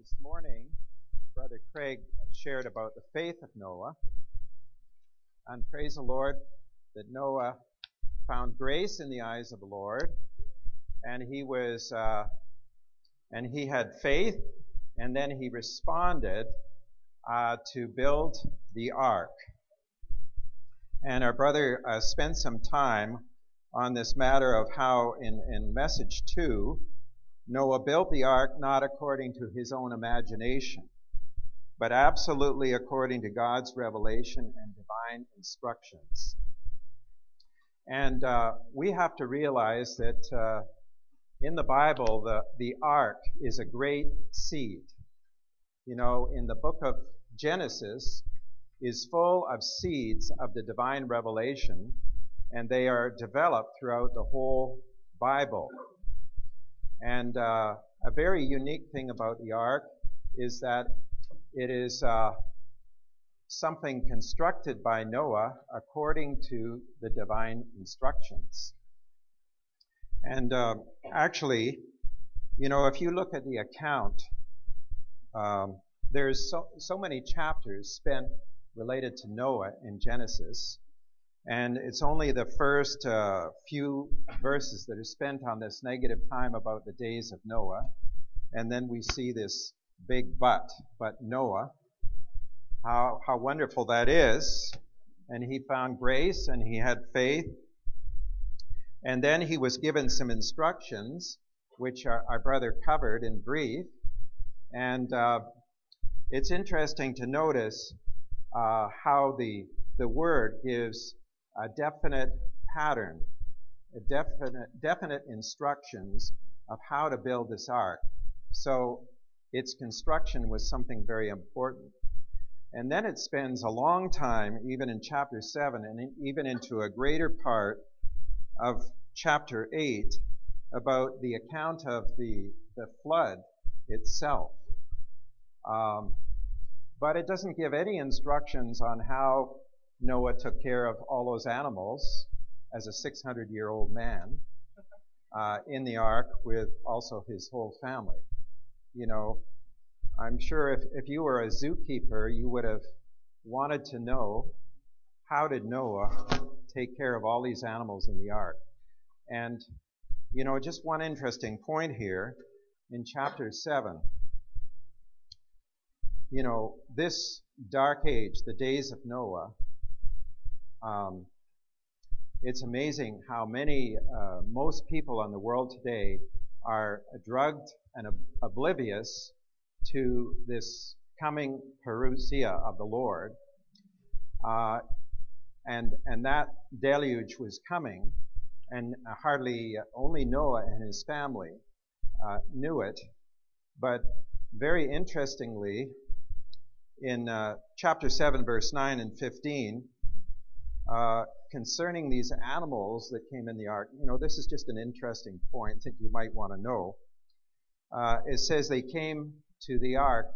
This morning, Brother Craig shared about the faith of Noah. And praise the Lord that Noah found grace in the eyes of the Lord, and he had faith, and then he responded to build the ark. And our brother spent some time on this matter of how in message 2, Noah built the ark not according to his own imagination, but absolutely according to God's revelation and divine instructions. And we have to realize that in the Bible, the ark is a great seed. You know, in the book of Genesis is full of seeds of the divine revelation, and they are developed throughout the whole Bible. And a very unique thing about the ark is that it is something constructed by Noah according to the divine instructions. And actually, you know, if you look at the account, there's so many chapters spent related to Noah in Genesis. And it's only the first few verses that are spent on this negative time about the days of Noah. And then we see this big but Noah, how wonderful that is. And he found grace and he had faith. And then he was given some instructions, which our brother covered in brief. And it's interesting to notice how the word gives a definite pattern, definite instructions of how to build this ark. So its construction was something very important. And then it spends a long time, even in chapter 7, and even into a greater part of chapter 8, about the account of the flood itself. But it doesn't give any instructions on how Noah took care of all those animals as a 600-year-old man in the ark with also his whole family. You know, I'm sure if you were a zookeeper, you would have wanted to know, how did Noah take care of all these animals in the ark? And, you know, just one interesting point here in chapter 7. You know, this dark age, the days of Noah, it's amazing how most people in the world today are drugged and oblivious to this coming parousia of the Lord. And that deluge was coming, and only Noah and his family knew it. But very interestingly, in chapter 7, verse 9 and 15, concerning these animals that came in the ark, you know, this is just an interesting point that you might want to know. It says they came into the ark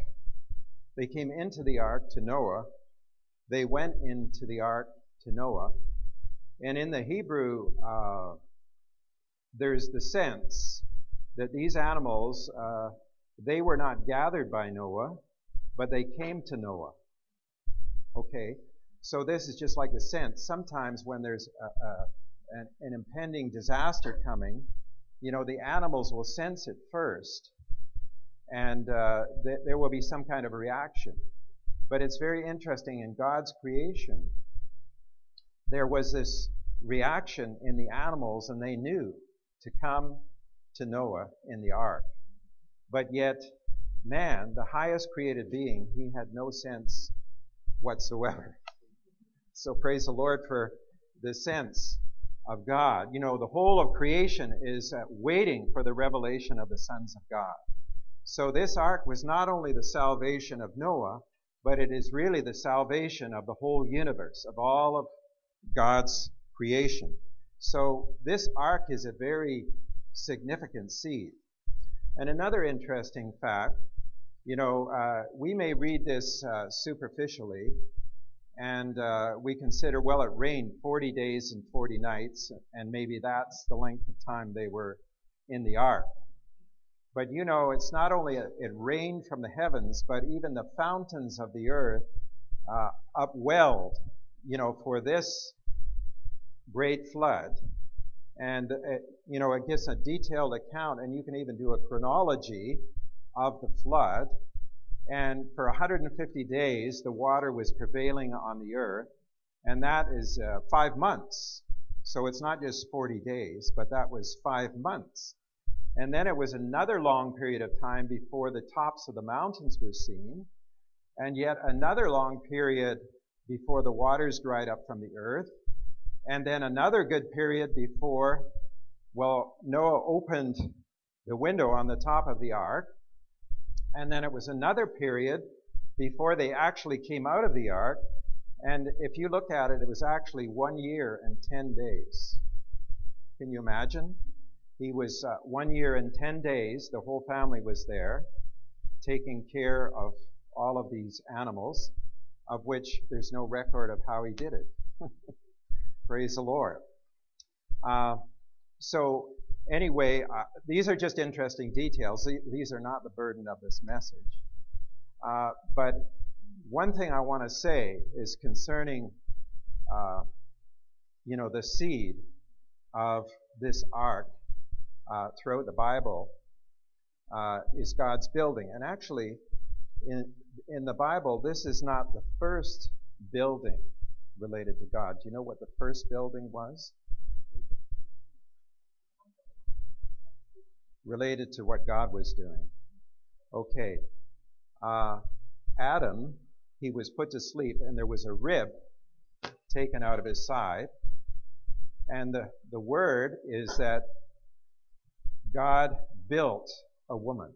to Noah. They went into the ark to Noah. And in the Hebrew, there's the sense that these animals, they were not gathered by Noah, but they came to Noah. Okay? So this is just like the sense. Sometimes when there's an impending disaster coming, you know, the animals will sense it first, and there will be some kind of a reaction. But it's very interesting, in God's creation, there was this reaction in the animals, and they knew to come to Noah in the ark. But yet, man, the highest created being, he had no sense whatsoever. So praise the Lord for the sense of God. You know, the whole of creation is waiting for the revelation of the sons of God. So this ark was not only the salvation of Noah, but it is really the salvation of the whole universe, of all of God's creation. So this ark is a very significant seed. And another interesting fact, you know, we may read this superficially, and we consider, well, it rained 40 days and 40 nights, and maybe that's the length of time they were in the ark. But you know, it's not only it rained from the heavens, but even the fountains of the earth upwelled, you know, for this great flood. And, you know, it gives a detailed account, and you can even do a chronology of the flood. And for 150 days, the water was prevailing on the earth, and that is 5 months. So it's not just 40 days, but that was 5 months. And then it was another long period of time before the tops of the mountains were seen, and yet another long period before the waters dried up from the earth, and then another good period before, well, Noah opened the window on the top of the ark, and then it was another period before they actually came out of the ark, and if you look at it, it was actually 1 year and 10 days. Can you imagine? He was 1 year and 10 days, the whole family was there, taking care of all of these animals, of which there's no record of how he did it. Praise the Lord. So anyway, these are just interesting details. These are not the burden of this message. But one thing I want to say is concerning, you know, the seed of this ark throughout the Bible is God's building. And actually, in the Bible, this is not the first building related to God. Do you know what the first building was? Related to what God was doing. Okay. Adam, he was put to sleep, and there was a rib taken out of his side. And the word is that God built a woman,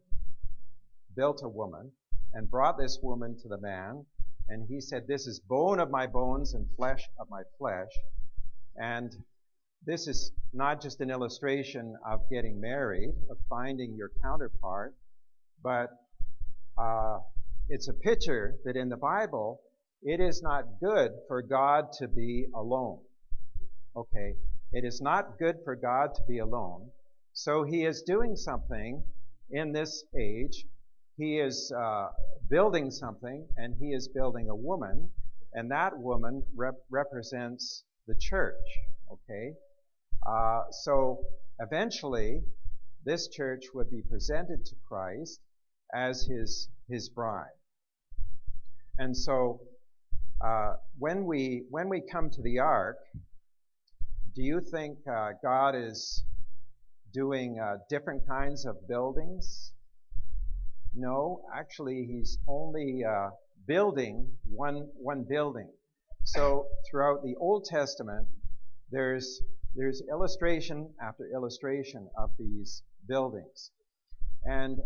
and brought this woman to the man, and he said, "This is bone of my bones and flesh of my flesh." And this is not just an illustration of getting married, of finding your counterpart, but it's a picture that in the Bible, it is not good for God to be alone. Okay, it is not good for God to be alone. So he is doing something in this age. He is building something, and he is building a woman, and that woman represents the church. Okay, so eventually, this church would be presented to Christ as his bride. And so, when we come to the ark, do you think God is doing different kinds of buildings? No, actually, he's only building one building. So throughout the Old Testament, there's illustration after illustration of these buildings, and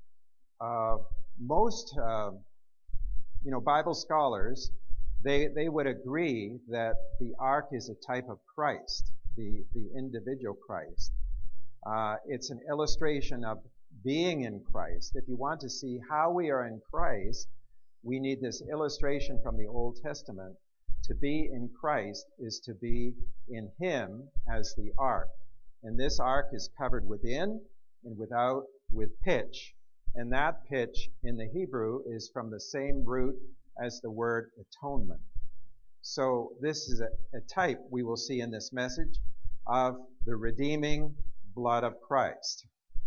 most Bible scholars they would agree that the ark is a type of Christ, the individual Christ. It's an illustration of being in Christ. If you want to see how we are in Christ, we need this illustration from the Old Testament. To be in Christ is to be in Him as the ark. And this ark is covered within and without with pitch. And that pitch in the Hebrew is from the same root as the word atonement. So this is a type we will see in this message of the redeeming blood of Christ.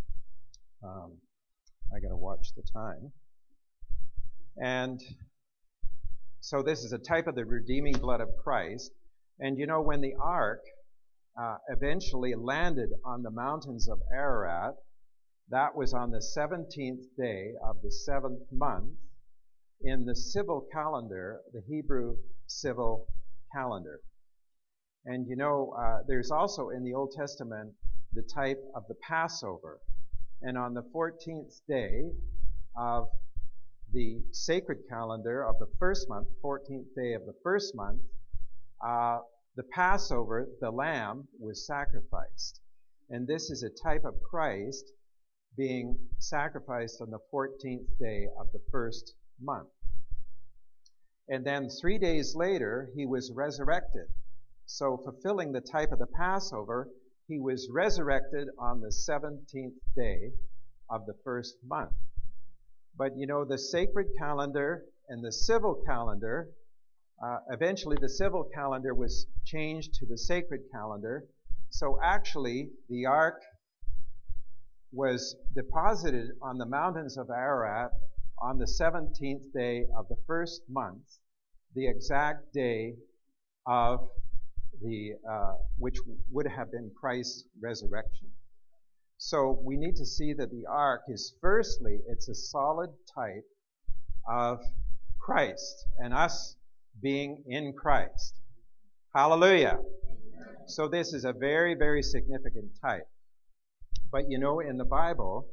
I got to watch the time. And so this is a type of the redeeming blood of Christ. And you know, when the ark eventually landed on the mountains of Ararat, that was on the 17th day of the 7th month in the civil calendar, the Hebrew civil calendar. And you know, there's also in the Old Testament the type of the Passover. And on the 14th day of the sacred calendar of the first month, 14th day of the first month, the Passover, the lamb, was sacrificed. And this is a type of Christ being sacrificed on the 14th day of the first month. And then 3 days later, he was resurrected. So fulfilling the type of the Passover, he was resurrected on the 17th day. of the first month. But you know, the sacred calendar and the civil calendar, eventually the civil calendar was changed to the sacred calendar. So actually, the ark was deposited on the mountains of Ararat on the 17th day of the first month, the exact day of which would have been Christ's resurrection. So we need to see that the ark is, firstly, it's a solid type of Christ and us being in Christ. Hallelujah. So this is a very, very significant type. But you know, in the Bible,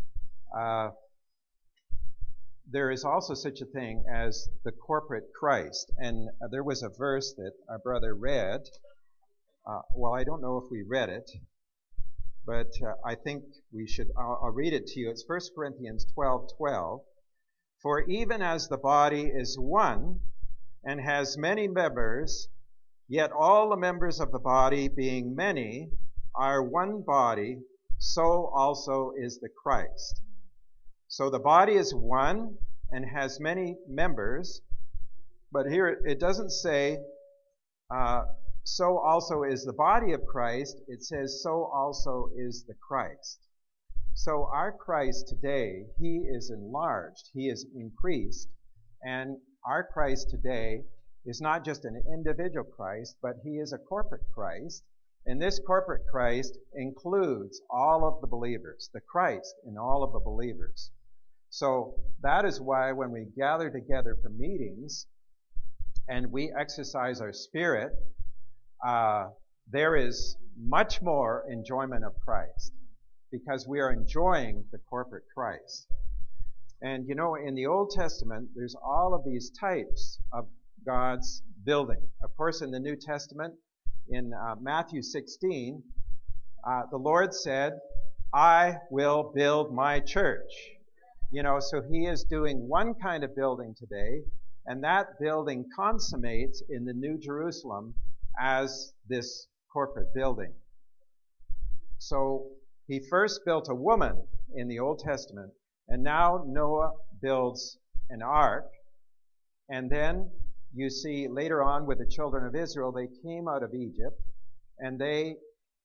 there is also such a thing as the corporate Christ. And there was a verse that our brother read. Well, I don't know if we read it, but I think we should. I'll read it to you. It's 1 Corinthians 12:12. For even as the body is one and has many members, yet all the members of the body, being many, are one body, so also is the Christ. So the body is one and has many members, but here it doesn't say, so also is the body of Christ. It says, so also is the Christ. So our Christ today, he is enlarged, he is increased, and our Christ today is not just an individual Christ, but he is a corporate Christ. And this corporate Christ includes all of the believers, the Christ in all of the believers. So that is why when we gather together for meetings and we exercise our spirit, there is much more enjoyment of Christ because we are enjoying the corporate Christ. And you know, in the Old Testament, there's all of these types of God's building. Of course, in the New Testament, in Matthew 16, the Lord said, I will build my church. You know, so he is doing one kind of building today, and that building consummates in the New Jerusalem as this corporate building. So he first built a woman in the Old Testament, and now Noah builds an ark. And then you see later on with the children of Israel, they came out of Egypt, and they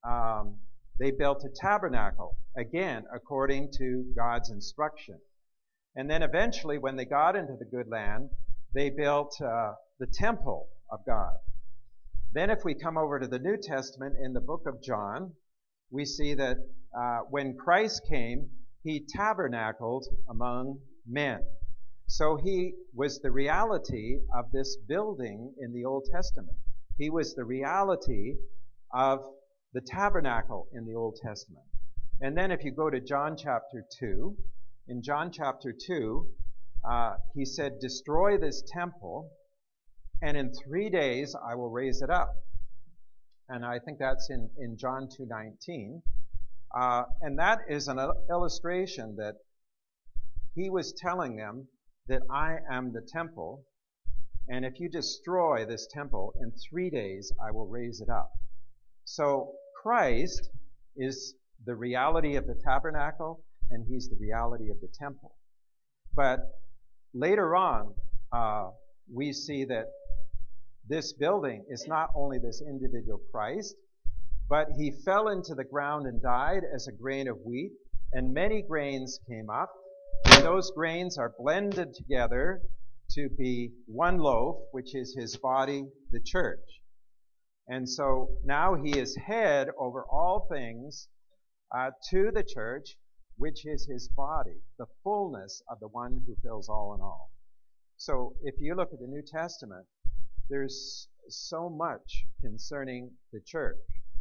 built a tabernacle, again, according to God's instruction. And then eventually, when they got into the good land, they built the temple of God. Then if we come over to the New Testament in the book of John, we see that when Christ came, he tabernacled among men. So he was the reality of this building in the Old Testament. He was the reality of the tabernacle in the Old Testament. And then if you go to John chapter 2, in John chapter 2, he said, destroy this temple, and in 3 days I will raise it up. And I think that's in John 2:19. And that is an illustration that he was telling them that I am the temple, and if you destroy this temple, in 3 days I will raise it up. So Christ is the reality of the tabernacle, and he's the reality of the temple. But later on, we see that this building is not only this individual Christ, but he fell into the ground and died as a grain of wheat, and many grains came up, and those grains are blended together to be one loaf, which is his body, the church. And so now he is head over all things to the church, which is his body, the fullness of the one who fills all in all. So if you look at the New Testament, there's so much concerning the church.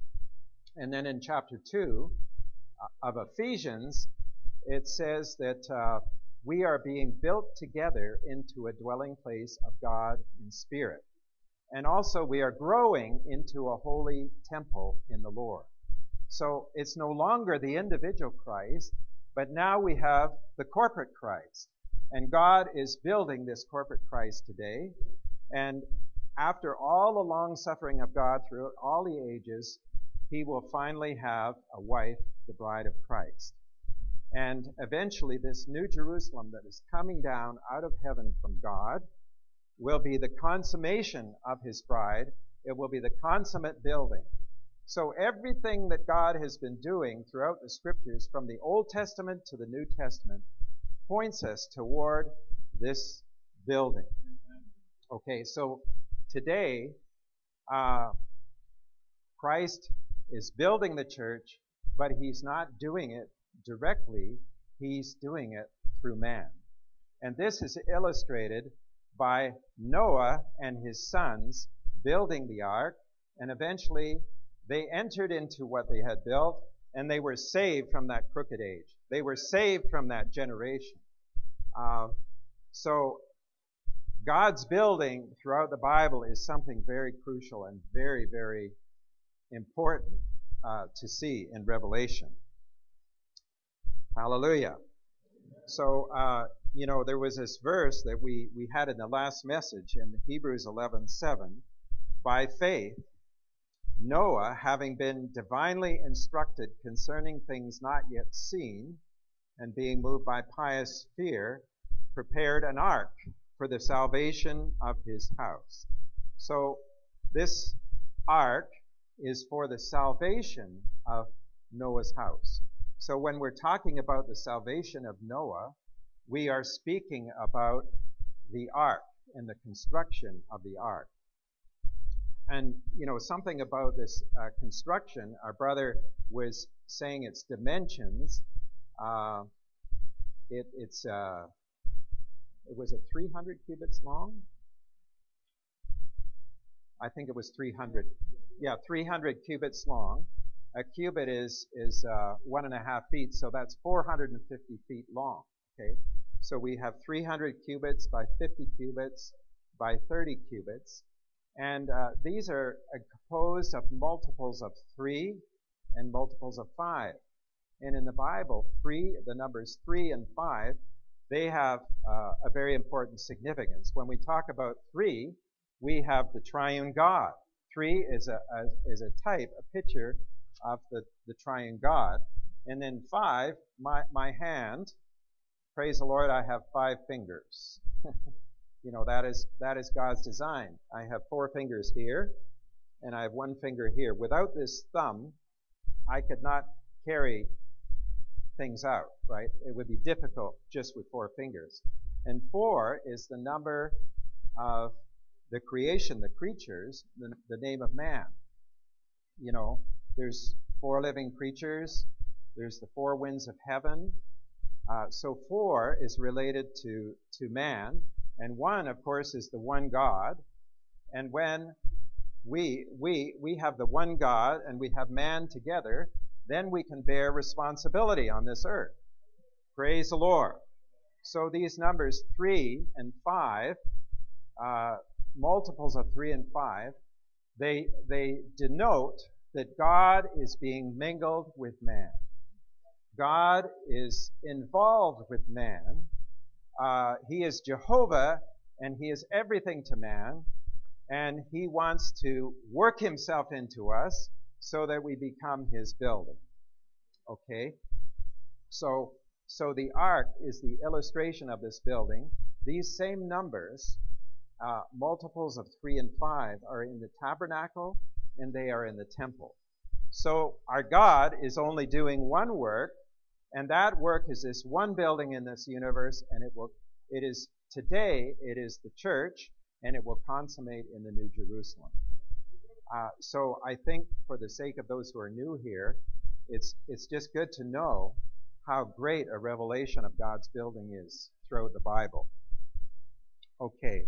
And then in chapter 2 of Ephesians, it says that we are being built together into a dwelling place of God in spirit. And also we are growing into a holy temple in the Lord. So it's no longer the individual Christ, but now we have the corporate Christ. And God is building this corporate Christ today. And after all the long suffering of God throughout all the ages, he will finally have a wife, the bride of Christ. And eventually this New Jerusalem that is coming down out of heaven from God will be the consummation of his bride. It will be the consummate building. So everything that God has been doing throughout the scriptures from the Old Testament to the New Testament points us toward this building. Okay, so today, Christ is building the church, but he's not doing it directly. He's doing it through man. And this is illustrated by Noah and his sons building the ark, and eventually they entered into what they had built, and they were saved from that crooked age. They were saved from that generation. So God's building throughout the Bible is something very crucial and very, very important to see in Revelation. Hallelujah. So, there was this verse that we had in the last message in Hebrews 11:7. By faith, Noah, having been divinely instructed concerning things not yet seen, and being moved by pious fear, prepared an ark for the salvation of his house. So this ark is for the salvation of Noah's house. So when we're talking about the salvation of Noah, we are speaking about the ark and the construction of the ark. And, something about this construction, our brother was saying its dimensions. It was 300 cubits long? I think it was 300. Yeah, 300 cubits long. A cubit is 1.5 feet, so that's 450 feet long. Okay, so we have 300 cubits by 50 cubits by 30 cubits, and these are composed of multiples of 3 and multiples of 5. And in the Bible, the numbers 3 and 5, they have a very important significance. When we talk about 3, we have the triune God. 3 is a type, a picture of the triune God. And then 5, my hand, praise the Lord, I have 5 fingers. That is God's design. I have 4 fingers here, and I have 1 finger here. Without this thumb, I could not carry things out, right? It would be difficult just with 4 fingers. And 4 is the number of the creation, the creatures, the name of man. There's 4 living creatures. There's the 4 winds of heaven. So 4 is related to man. And 1, of course, is the one God. And when we have the one God and we have man together, then we can bear responsibility on this earth. Praise the Lord. So these numbers 3 and 5, multiples of 3 and 5, they denote that God is being mingled with man. God is involved with man. He is Jehovah, and he is everything to man, and he wants to work himself into us so that we become his building. Okay? So the ark is the illustration of this building. These same numbers, multiples of 3 and 5, are in the tabernacle, and they are in the temple. So our God is only doing one work, and that work is this one building in this universe, and it is today, it is the church, and it will consummate in the New Jerusalem. So I think for the sake of those who are new here, it's just good to know how great a revelation of God's building is throughout the Bible. Okay.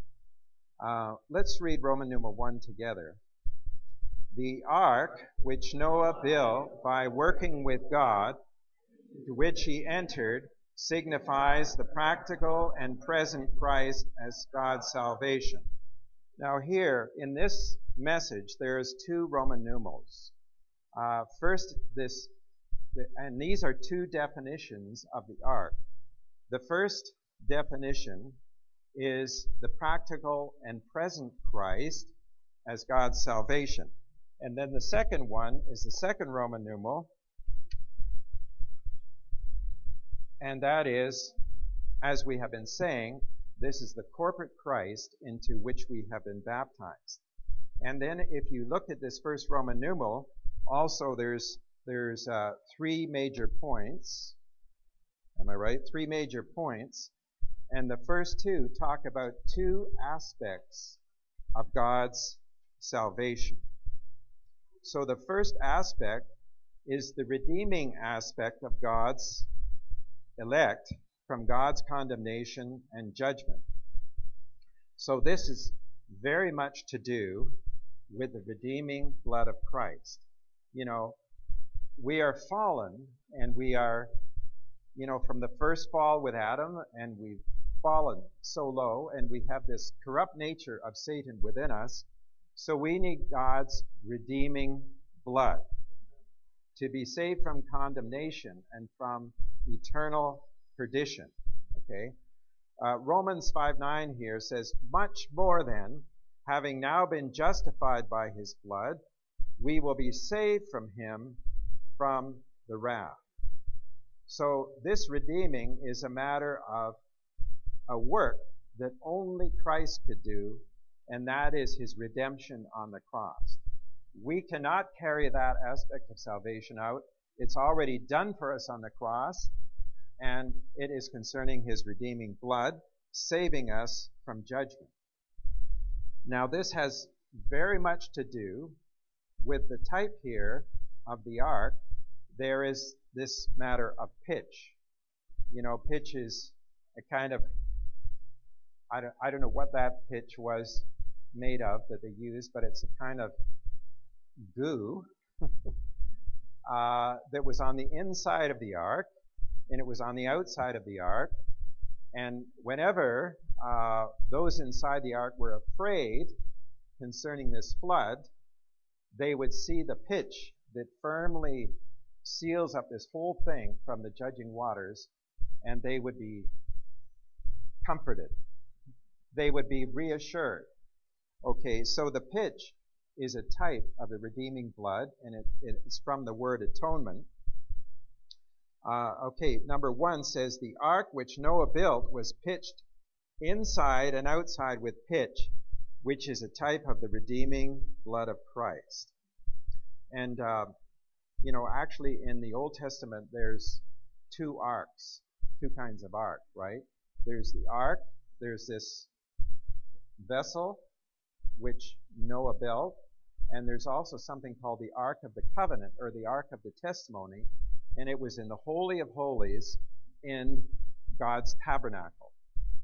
Let's read Roman numeral 1 together. The ark which Noah built by working with God, to which he entered, signifies the practical and present Christ as God's salvation. Now here, in this message, there's 2 Roman numerals. First, and these are 2 definitions of the ark. The first definition is the practical and present Christ as God's salvation. And then the second one is the second Roman numeral, And that is, as we have been saying, this is the corporate Christ into which we have been baptized. And then if you look at this first Roman numeral, also there's three major points. Am I right? Three major points. And the first two talk about two aspects of God's salvation. So the first aspect is the redeeming aspect of God's elect from God's condemnation and judgment. So this is very much to do with the redeeming blood of Christ. You know, we are fallen, and we are, you know, from the first fall with Adam, and we've fallen so low, and we have this corrupt nature of Satan within us. So we need God's redeeming blood to be saved from condemnation and from eternal perdition. Okay? Romans 5:9 here says, much more then, having now been justified by his blood, we will be saved from him from the wrath. So this redeeming is a matter of a work that only Christ could do, and that is his redemption on the cross. We cannot carry that aspect of salvation out. It's already done for us on the cross, and it is concerning his redeeming blood, saving us from judgment. Now this has very much to do with the type here of the ark. There is this matter of pitch. You know, pitch is a kind of, I don't know what that pitch was made of that they used, but it's a kind of goo that was on the inside of the ark, and it was on the outside of the ark. And whenever those inside the ark were afraid concerning this flood, they would see the pitch that firmly seals up this whole thing from the judging waters, and they would be comforted. They would be reassured. Okay, so the pitch is a type of the redeeming blood, and it's from the word atonement. Okay, number 1 says, the ark which Noah built was pitched inside and outside with pitch, which is a type of the redeeming blood of Christ. And, you know, actually in the Old Testament, there's two arks, two kinds of ark, right? There's the ark, there's this vessel which Noah built, and there's also something called the Ark of the Covenant, or the Ark of the Testimony, and it was in the Holy of Holies in God's tabernacle.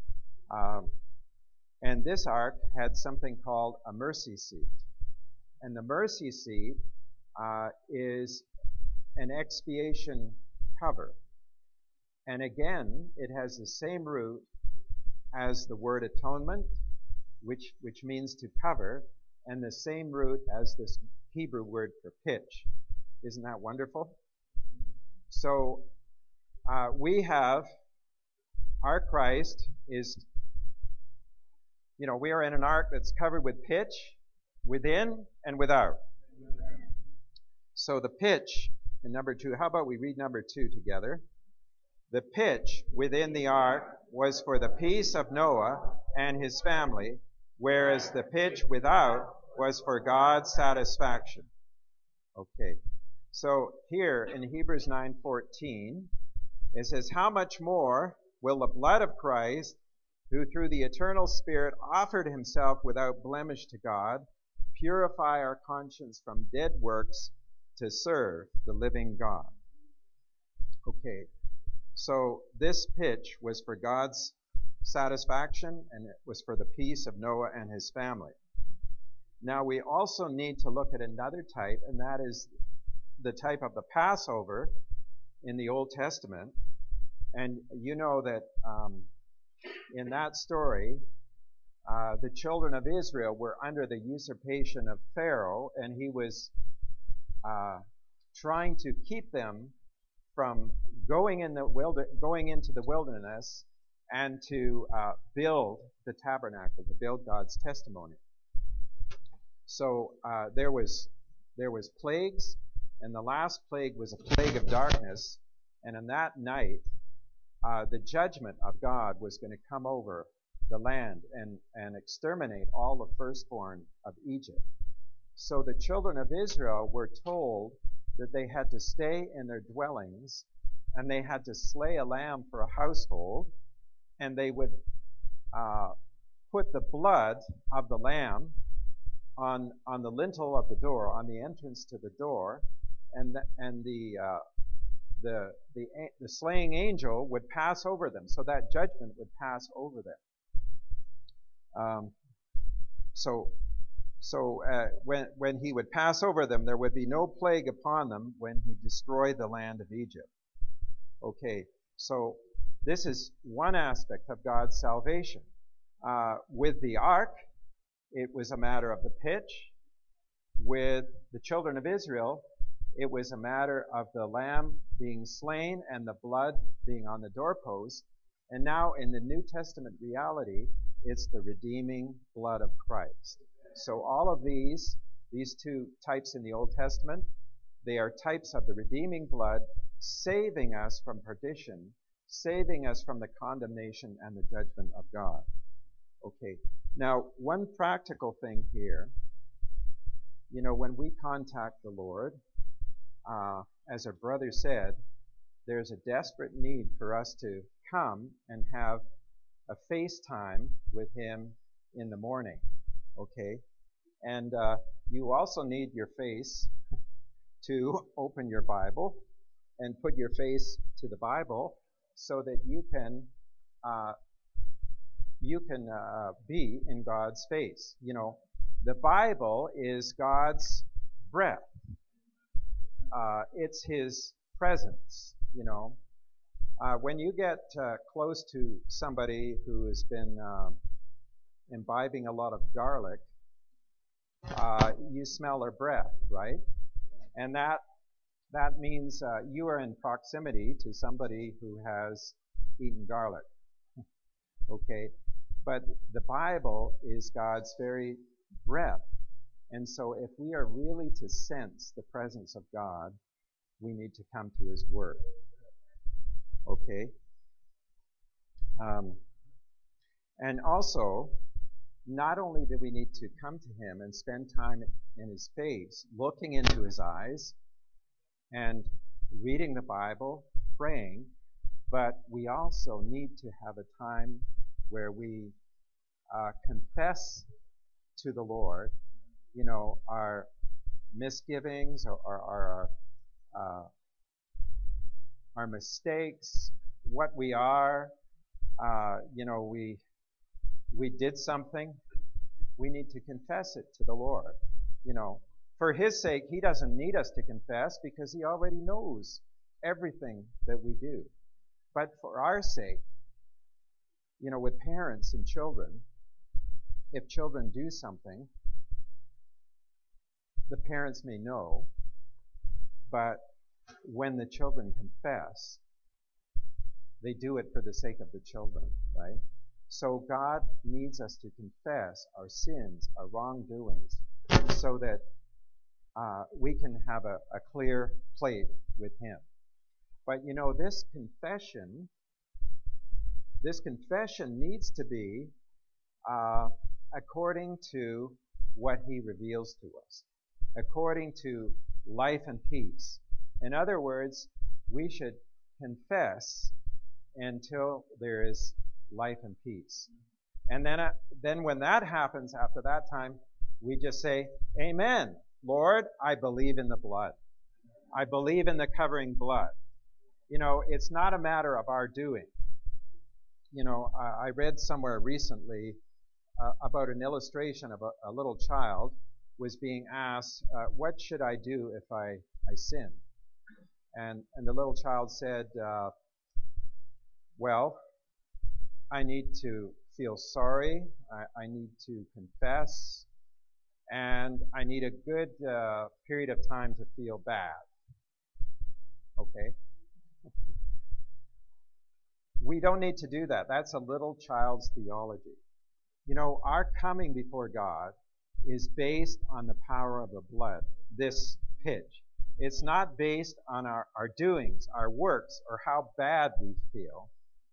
And this ark had something called a mercy seat. And the mercy seat is an expiation cover. And again, it has the same root as the word atonement, which means to cover, and the same root as this Hebrew word for pitch. Isn't that wonderful? So we have, our Christ is, you know, we are in an ark that's covered with pitch within and without. So the pitch in number 2, how about we read number 2 together? The pitch within the ark was for the peace of Noah and his family, whereas the pitch without was for God's satisfaction. Okay. So here in Hebrews 9:14, it says, how much more will the blood of Christ, who through the eternal Spirit offered himself without blemish to God, purify our conscience from dead works to serve the living God? Okay. So this pitch was for God's satisfaction, and it was for the peace of Noah and his family. Now we also need to look at another type, and that is the type of the Passover in the Old Testament. And you know that in that story, the children of Israel were under the usurpation of Pharaoh, and he was trying to keep them from going into the wilderness and to build the tabernacle, to build God's testimony. So there was plagues, and the last plague was a plague of darkness. And on that night, the judgment of God was going to come over the land and exterminate all the firstborn of Egypt. So the children of Israel were told that they had to stay in their dwellings, and they had to slay a lamb for a household, and they would put the blood of the lamb on the lintel of the door, on the entrance to the door, and the slaying angel would pass over them, so that judgment would pass over them. When he would pass over them, there would be no plague upon them when he destroyed the land of Egypt. Okay, so this is one aspect of God's salvation. With the ark, it was a matter of the pitch. With the children of Israel, it was a matter of the lamb being slain and the blood being on the doorpost. And now in the New Testament reality, it's the redeeming blood of Christ. So all of these two types in the Old Testament, they are types of the redeeming blood, saving us from perdition, saving us from the condemnation and the judgment of God. Okay, now one practical thing here, when we contact the Lord, as our brother said, there's a desperate need for us to come and have a FaceTime with him in the morning. Okay, and you also need your face to open your Bible and put your face to the Bible so that you can be in God's face. The Bible is God's breath. It's His presence. When you get close to somebody who has been imbibing a lot of garlic, you smell their breath, right? And that means you are in proximity to somebody who has eaten garlic. Okay? But the Bible is God's very breath. And so if we are really to sense the presence of God, we need to come to His Word. Okay? And also, not only do we need to come to Him and spend time in His face, looking into His eyes, and reading the Bible, praying, but we also need to have a time where we confess to the Lord, our misgivings or our mistakes, what we are. We did something. We need to confess it to the Lord. For His sake, He doesn't need us to confess because He already knows everything that we do. But for our sake, with parents and children, if children do something, the parents may know, but when the children confess, they do it for the sake of the children, right? So God needs us to confess our sins, our wrongdoings, so that we can have a clear plate with Him. But this confession needs to be according to what He reveals to us, according to life and peace. In other words, we should confess until there is life and peace. And then when that happens, after that time, we just say, Amen. Lord, I believe in the blood. I believe in the covering blood. It's not a matter of our doing. I read somewhere recently about an illustration of a little child was being asked, what should I do if I sin? And the little child said, well, I need to feel sorry, I need to confess, and I need a good period of time to feel bad. Okay? We don't need to do that. That's a little child's theology. Our coming before God is based on the power of the blood, this pitch. It's not based on our doings, our works, or how bad we feel.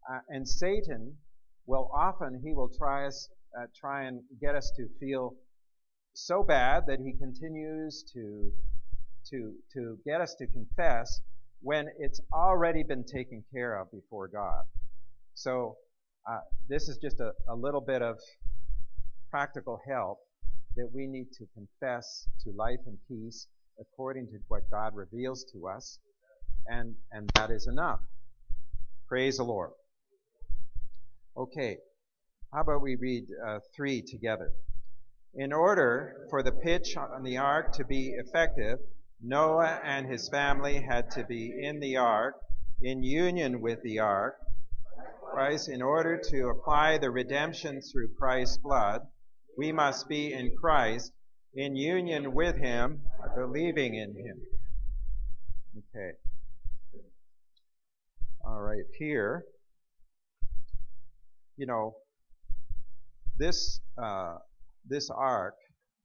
And Satan will often, he will try and get us to feel so bad that he continues to get us to confess when it's already been taken care of before God. So this is just a little bit of practical help that we need to confess to life and peace according to what God reveals to us, and that is enough. Praise the Lord. Okay, how about we read 3 together? In order for the pitch on the ark to be effective, Noah and his family had to be in the ark, in union with the ark. Christ, in order to apply the redemption through Christ's blood, we must be in Christ, in union with him, believing in him. Okay. All right, here, you know, this ark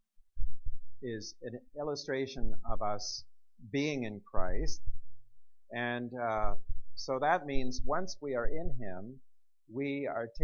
is an illustration of us being in Christ, and so that means once we are in him, we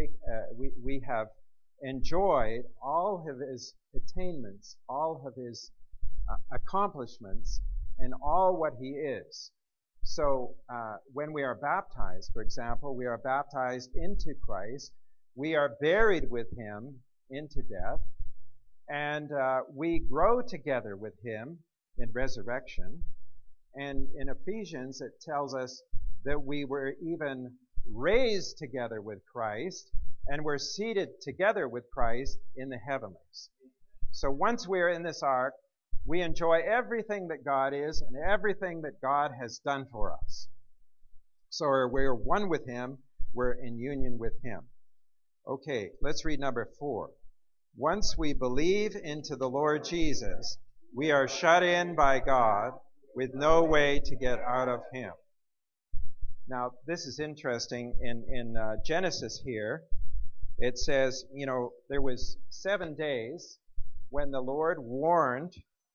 have enjoyed all of his attainments, all of his accomplishments, and all what he is. So when we are baptized, for example, we are baptized into Christ. We are buried with him into death, and we grow together with him in resurrection. And in Ephesians, it tells us that we were even raised together with Christ, and we're seated together with Christ in the heavenlies. So once we're in this ark, we enjoy everything that God is and everything that God has done for us. So we're one with him, we're in union with him. Okay, let's read number 4. Once we believe into the Lord Jesus, we are shut in by God with no way to get out of him. Now, this is interesting. In Genesis here, it says, you know, there was 7 days when the Lord warned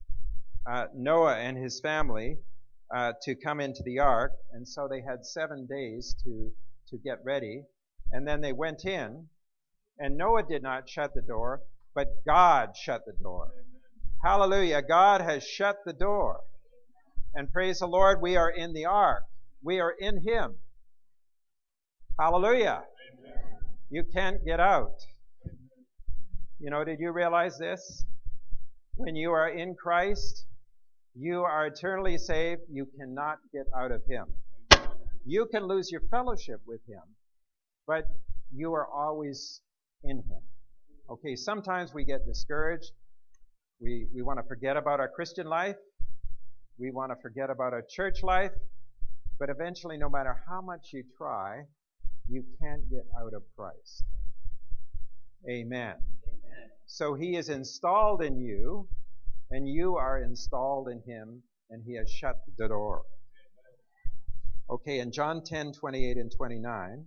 Noah and his family to come into the ark, and so they had 7 days to get ready, and then they went in, and Noah did not shut the door, but God shut the door. Hallelujah. God has shut the door. And praise the Lord, we are in the ark. We are in him. Hallelujah. Amen. You can't get out. You know, did you realize this? When you are in Christ, you are eternally saved. You cannot get out of him. You can lose your fellowship with him, but you are always in him. Okay, sometimes we get discouraged. We want to forget about our Christian life. We want to forget about our church life. But eventually, no matter how much you try, you can't get out of Christ. Amen. So he is installed in you, and you are installed in him, and he has shut the door. Okay, in John 10:28 and 29,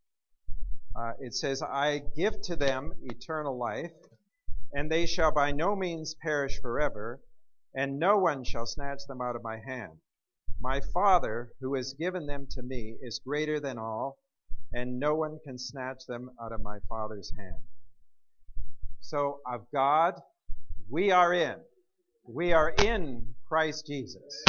it says, I give to them eternal life, and they shall by no means perish forever, and no one shall snatch them out of my hand. My Father, who has given them to me, is greater than all, and no one can snatch them out of my Father's hand. So of God, we are in. We are in Christ Jesus.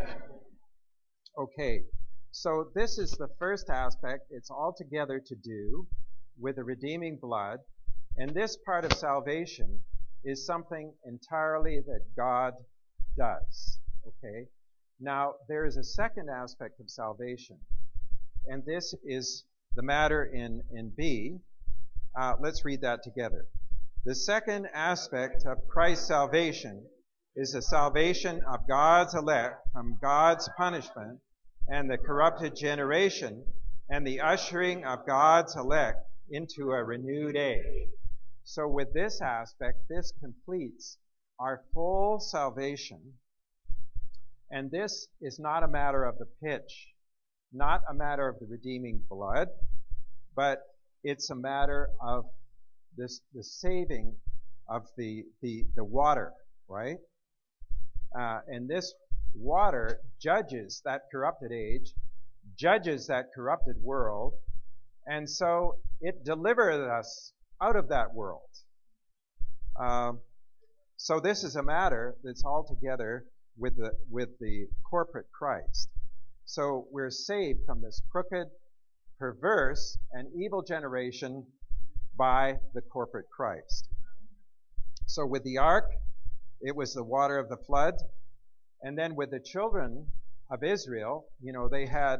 Okay, so this is the first aspect. It's altogether to do with the redeeming blood. And this part of salvation is something entirely that God does. Okay? Now, there is a second aspect of salvation. And this is the matter in B. Let's read that together. The second aspect of Christ's salvation is the salvation of God's elect from God's punishment and the corrupted generation, and the ushering of God's elect into a renewed age. So with this aspect, this completes our full salvation. And this is not a matter of the pitch, not a matter of the redeeming blood, but it's a matter of the saving of the water, right? And this water judges that corrupted age, judges that corrupted world, And so it delivered us out of that world. So this is a matter that's altogether with the corporate Christ. So we're saved from this crooked, perverse, and evil generation by the corporate Christ. So with the ark, it was the water of the flood. And then with the children of Israel, they had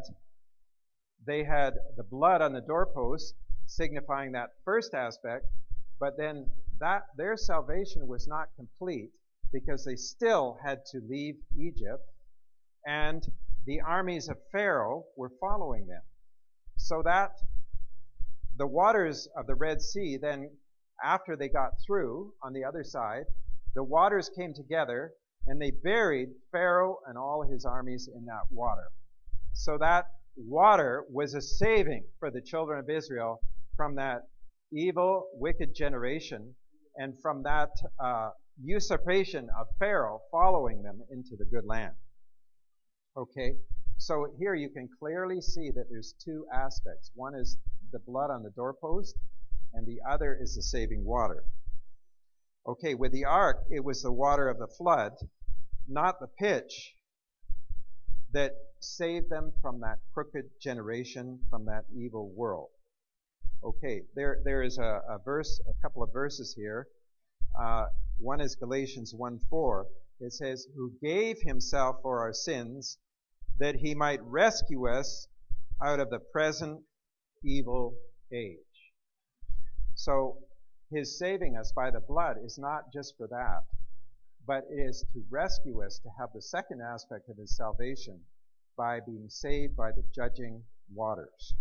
the blood on the doorpost, signifying that first aspect, but then that their salvation was not complete because they still had to leave Egypt, and the armies of Pharaoh were following them. So that the waters of the Red Sea, then after they got through on the other side, the waters came together and they buried Pharaoh and all his armies in that water. So that water was a saving for the children of Israel from that evil, wicked generation and from that usurpation of Pharaoh following them into the good land. Okay, so here you can clearly see that there's two aspects. One is the blood on the doorpost, and the other is the saving water. Okay, with the ark, it was the water of the flood, not the pitch, that saved them from that crooked generation, from that evil world. Okay, there is a couple of verses here. One is Galatians 1:4. It says, "Who gave himself for our sins, that he might rescue us out of the present evil age." So his saving us by the blood is not just for that, but it is to rescue us, to have the second aspect of his salvation by being saved by the judging waters.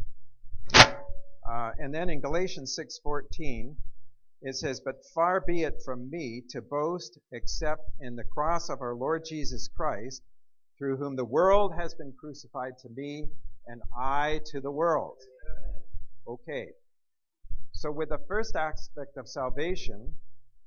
And then in Galatians 6:14, it says, "But far be it from me to boast except in the cross of our Lord Jesus Christ, through whom the world has been crucified to me, and I to the world." Okay. So with the first aspect of salvation,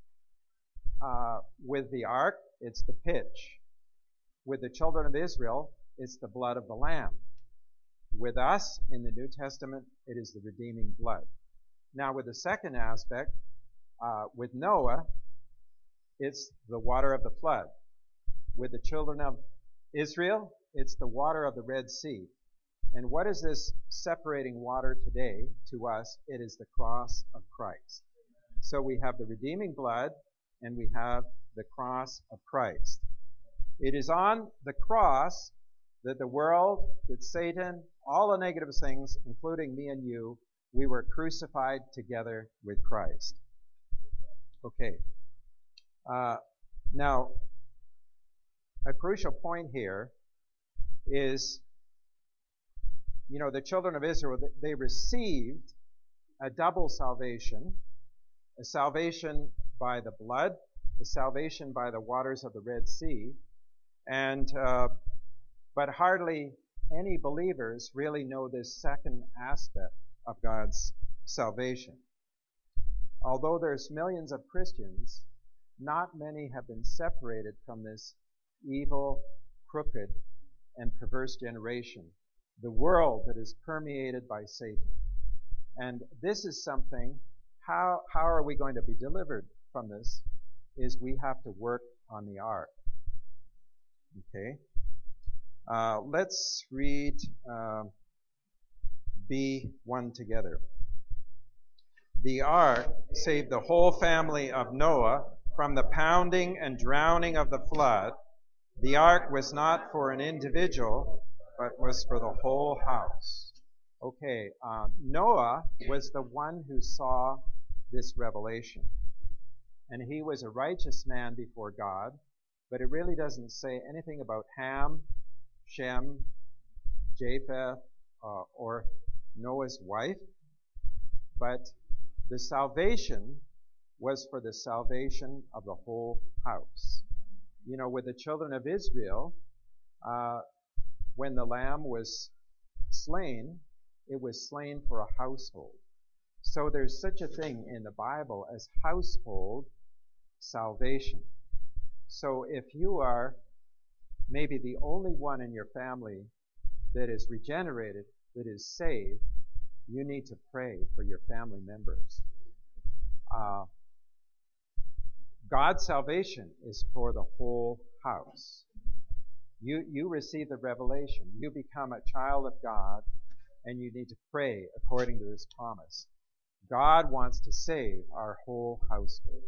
with the ark, it's the pitch. With the children of Israel, it's the blood of the Lamb. With us, in the New Testament, it is the redeeming blood. Now with the second aspect, with Noah, it's the water of the flood. With the children of Israel, it's the water of the Red Sea. And what is this separating water today to us? It is the cross of Christ. So we have the redeeming blood and we have the cross of Christ. It is on the cross that the world, that Satan, all the negative things, including me and you, we were crucified together with Christ. Okay. Now, a crucial point here is, the children of Israel, they received a double salvation, a salvation by the blood, a salvation by the waters of the Red Sea, and but hardly any believers really know this second aspect of God's salvation. Although there's millions of Christians, not many have been separated from this evil, crooked, and perverse generation, the world that is permeated by Satan. And this is something, how are we going to be delivered from this, is we have to work on the ark. Okay. Let's read B1 together. The ark saved the whole family of Noah from the pounding and drowning of the flood. The ark was not for an individual, but was for the whole house. Okay, Noah was the one who saw this revelation. And he was a righteous man before God, but it really doesn't say anything about Ham, Shem, Japheth, or Noah's wife. But the salvation was for the salvation of the whole house. With the children of Israel, when the lamb was slain, it was slain for a household. So there's such a thing in the Bible as household salvation. So if you are maybe the only one in your family that is regenerated, that is saved, you need to pray for your family members. God's salvation is for the whole house. You receive the revelation. You become a child of God, and you need to pray according to this promise. God wants to save our whole household.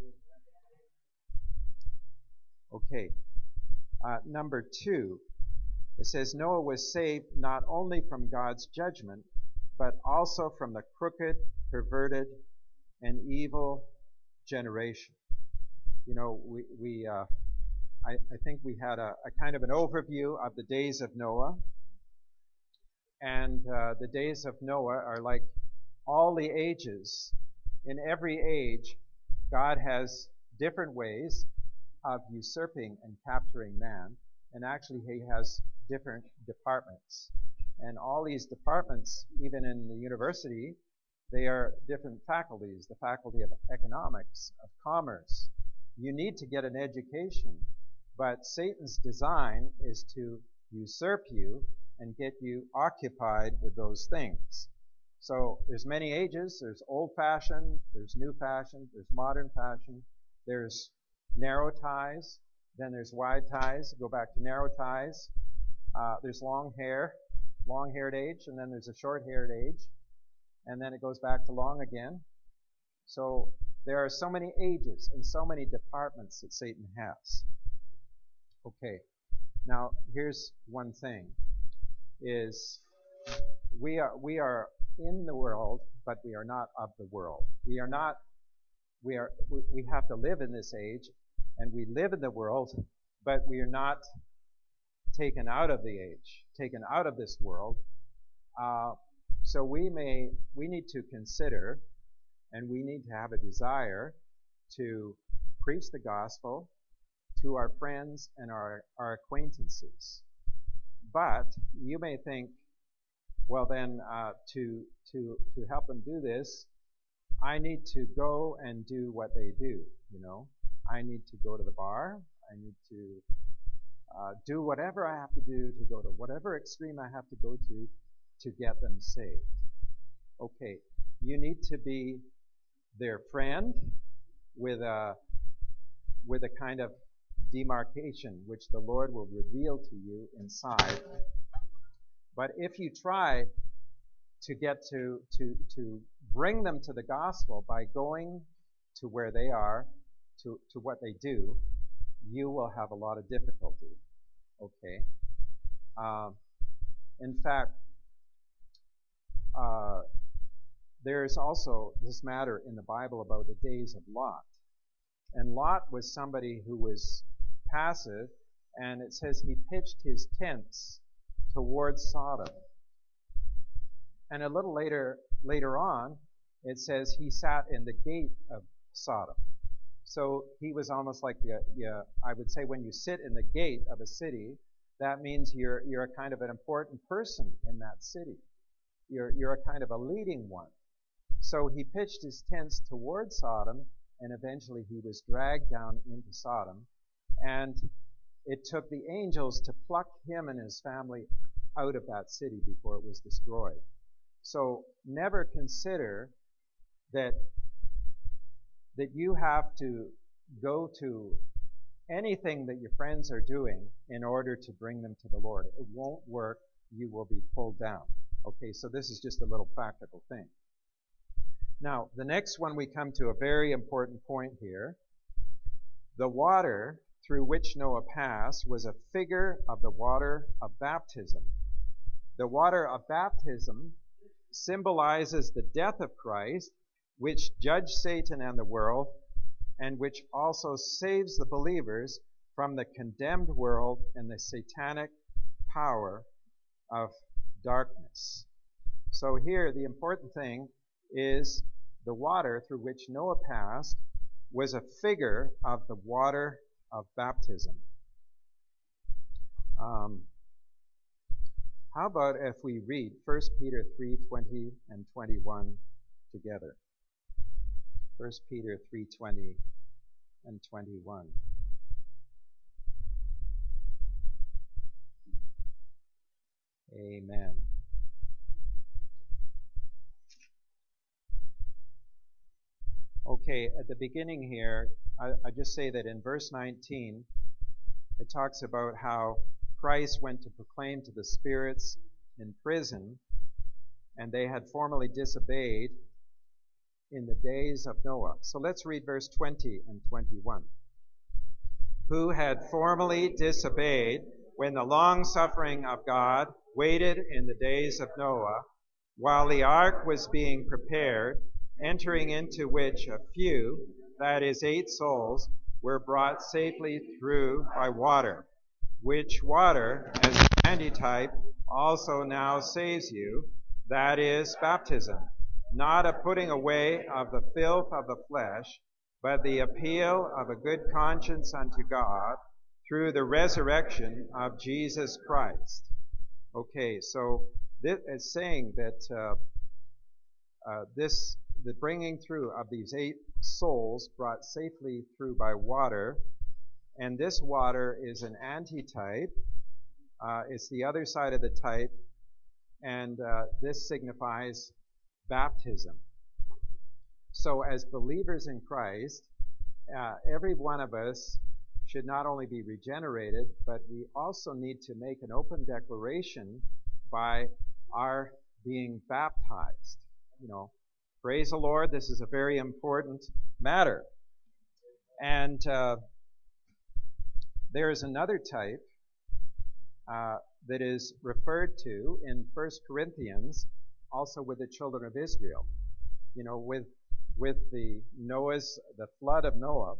Okay. Number 2, it says Noah was saved not only from God's judgment, but also from the crooked, perverted, and evil generation. You know, I think we had a kind of an overview of the days of Noah. And the days of Noah are like all the ages. In every age, God has different ways of usurping and capturing man. And actually, he has different departments. And all these departments, even in the university, they are different faculties. The faculty of economics, of commerce. You need to get an education. But Satan's design is to usurp you and get you occupied with those things. So there's many ages. There's old-fashioned, there's new-fashioned, there's modern fashion, there's narrow ties, then there's wide ties. Go back to narrow ties. There's long-haired age, and then there's a short-haired age, and then it goes back to long again. So there are so many ages and so many departments that Satan has. Okay, now here's one thing, is we are in the world, but we are not of the world. We have to live in this age, and we live in the world, but we are not taken out of the age, taken out of this world. So we need to consider, and we need to have a desire to preach the gospel to our friends and our acquaintances. But you may think, well then, to help them do this, I need to go and do what they do, you know. I need to go to the bar. I need to do whatever I have to do, to go to whatever extreme I have to go to get them saved. Okay, you need to be their friend with a kind of demarcation which the Lord will reveal to you inside. But if you try to get to bring them to the gospel by going to where they are, to what they do, you will have a lot of difficulty. Okay. In fact, there's also this matter in the Bible about the days of Lot. And Lot was somebody who was passive, and it says he pitched his tents towards Sodom. And a little later on, it says he sat in the gate of Sodom. So he was almost like I would say when you sit in the gate of a city, that means you're a kind of an important person in that city. You're a kind of a leading one. So he pitched his tents towards Sodom, and eventually he was dragged down into Sodom. And it took the angels to pluck him and his family out of that city before it was destroyed. So never consider that you have to go to anything that your friends are doing in order to bring them to the Lord. It won't work. You will be pulled down. Okay, so this is just a little practical thing. Now, the next one we come to a very important point here. The water through which Noah passed was a figure of the water of baptism. The water of baptism symbolizes the death of Christ, which judged Satan and the world, and which also saves the believers from the condemned world and the satanic power of darkness. So here, the important thing is the water through which Noah passed was a figure of the water of baptism. How about if we read 1 Peter 3:20 and 21 together? 1 Peter 3:20 and 21. Amen. Okay, at the beginning here, I just say that in verse 19, it talks about how Christ went to proclaim to the spirits in prison, and they had formerly disobeyed in the days of Noah. So let's read verse 20 and 21. Who had formerly disobeyed when the long suffering of God waited in the days of Noah, while the ark was being prepared, entering into which a few, that is 8 souls, were brought safely through by water, which water, as an antitype, also now saves you, that is baptism, not a putting away of the filth of the flesh, but the appeal of a good conscience unto God through the resurrection of Jesus Christ. Okay, so this is saying that the bringing through of these 8 souls brought safely through by water, and this water is an antitype. It's the other side of the type, and this signifies baptism. So as believers in Christ, every one of us should not only be regenerated, but we also need to make an open declaration by our being baptized. You know, praise the Lord, this is a very important matter. And there is another type that is referred to in 1 Corinthians, also with the children of Israel. You know, with the flood of Noah,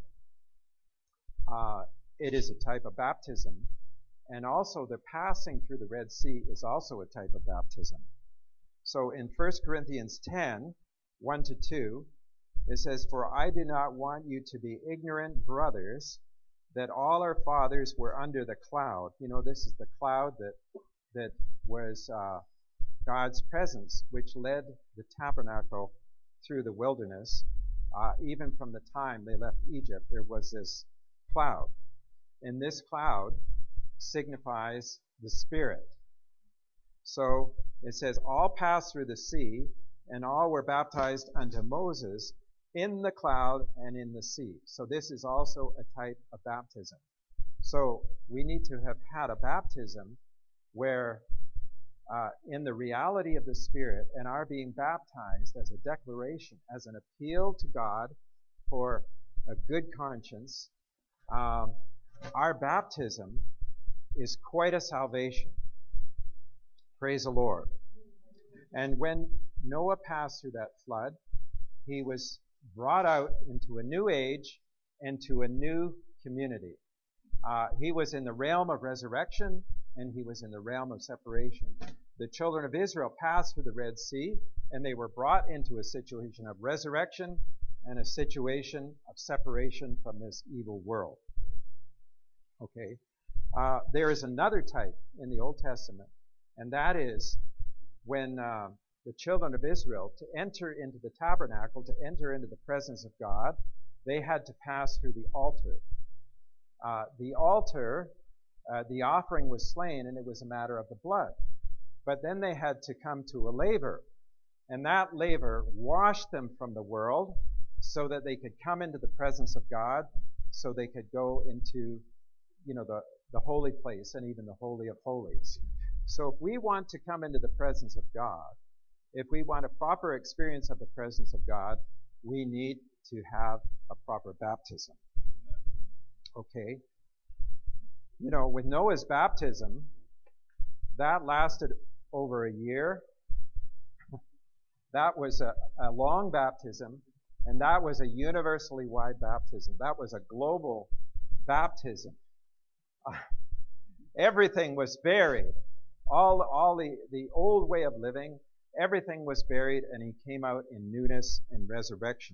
it is a type of baptism. And also the passing through the Red Sea is also a type of baptism. So in 1 Corinthians 10, 1-2, it says, "For I do not want you to be ignorant, brothers, that all our fathers were under the cloud." You know, this is the cloud that was God's presence, which led the tabernacle through the wilderness. Even from the time they left Egypt, there was this cloud. And this cloud signifies the Spirit. So it says, "All passed through the sea, and all were baptized unto Moses in the cloud and in the sea." So this is also a type of baptism. So we need to have had a baptism where in the reality of the Spirit and our being baptized as a declaration, as an appeal to God for a good conscience, our baptism is quite a salvation. Praise the Lord. And when Noah passed through that flood, he was brought out into a new age and to a new community. He was in the realm of resurrection, and he was in the realm of separation. The children of Israel passed through the Red Sea, and they were brought into a situation of resurrection and a situation of separation from this evil world. Okay. There is another type in the Old Testament, and that is when the children of Israel, to enter into the tabernacle, to enter into the presence of God, they had to pass through the altar. The altar, the offering was slain, and it was a matter of the blood. But then they had to come to a laver, and that laver washed them from the world so that they could come into the presence of God, so they could go into, you know, the holy place and even the Holy of Holies. So if we want to come into the presence of God, if we want a proper experience of the presence of God, we need to have a proper baptism. Okay? You know, with Noah's baptism, that lasted over a year. That was a long baptism, and that was a universally wide baptism. That was a global baptism. Everything was buried. All the old way of living, everything was buried, and he came out in newness and resurrection.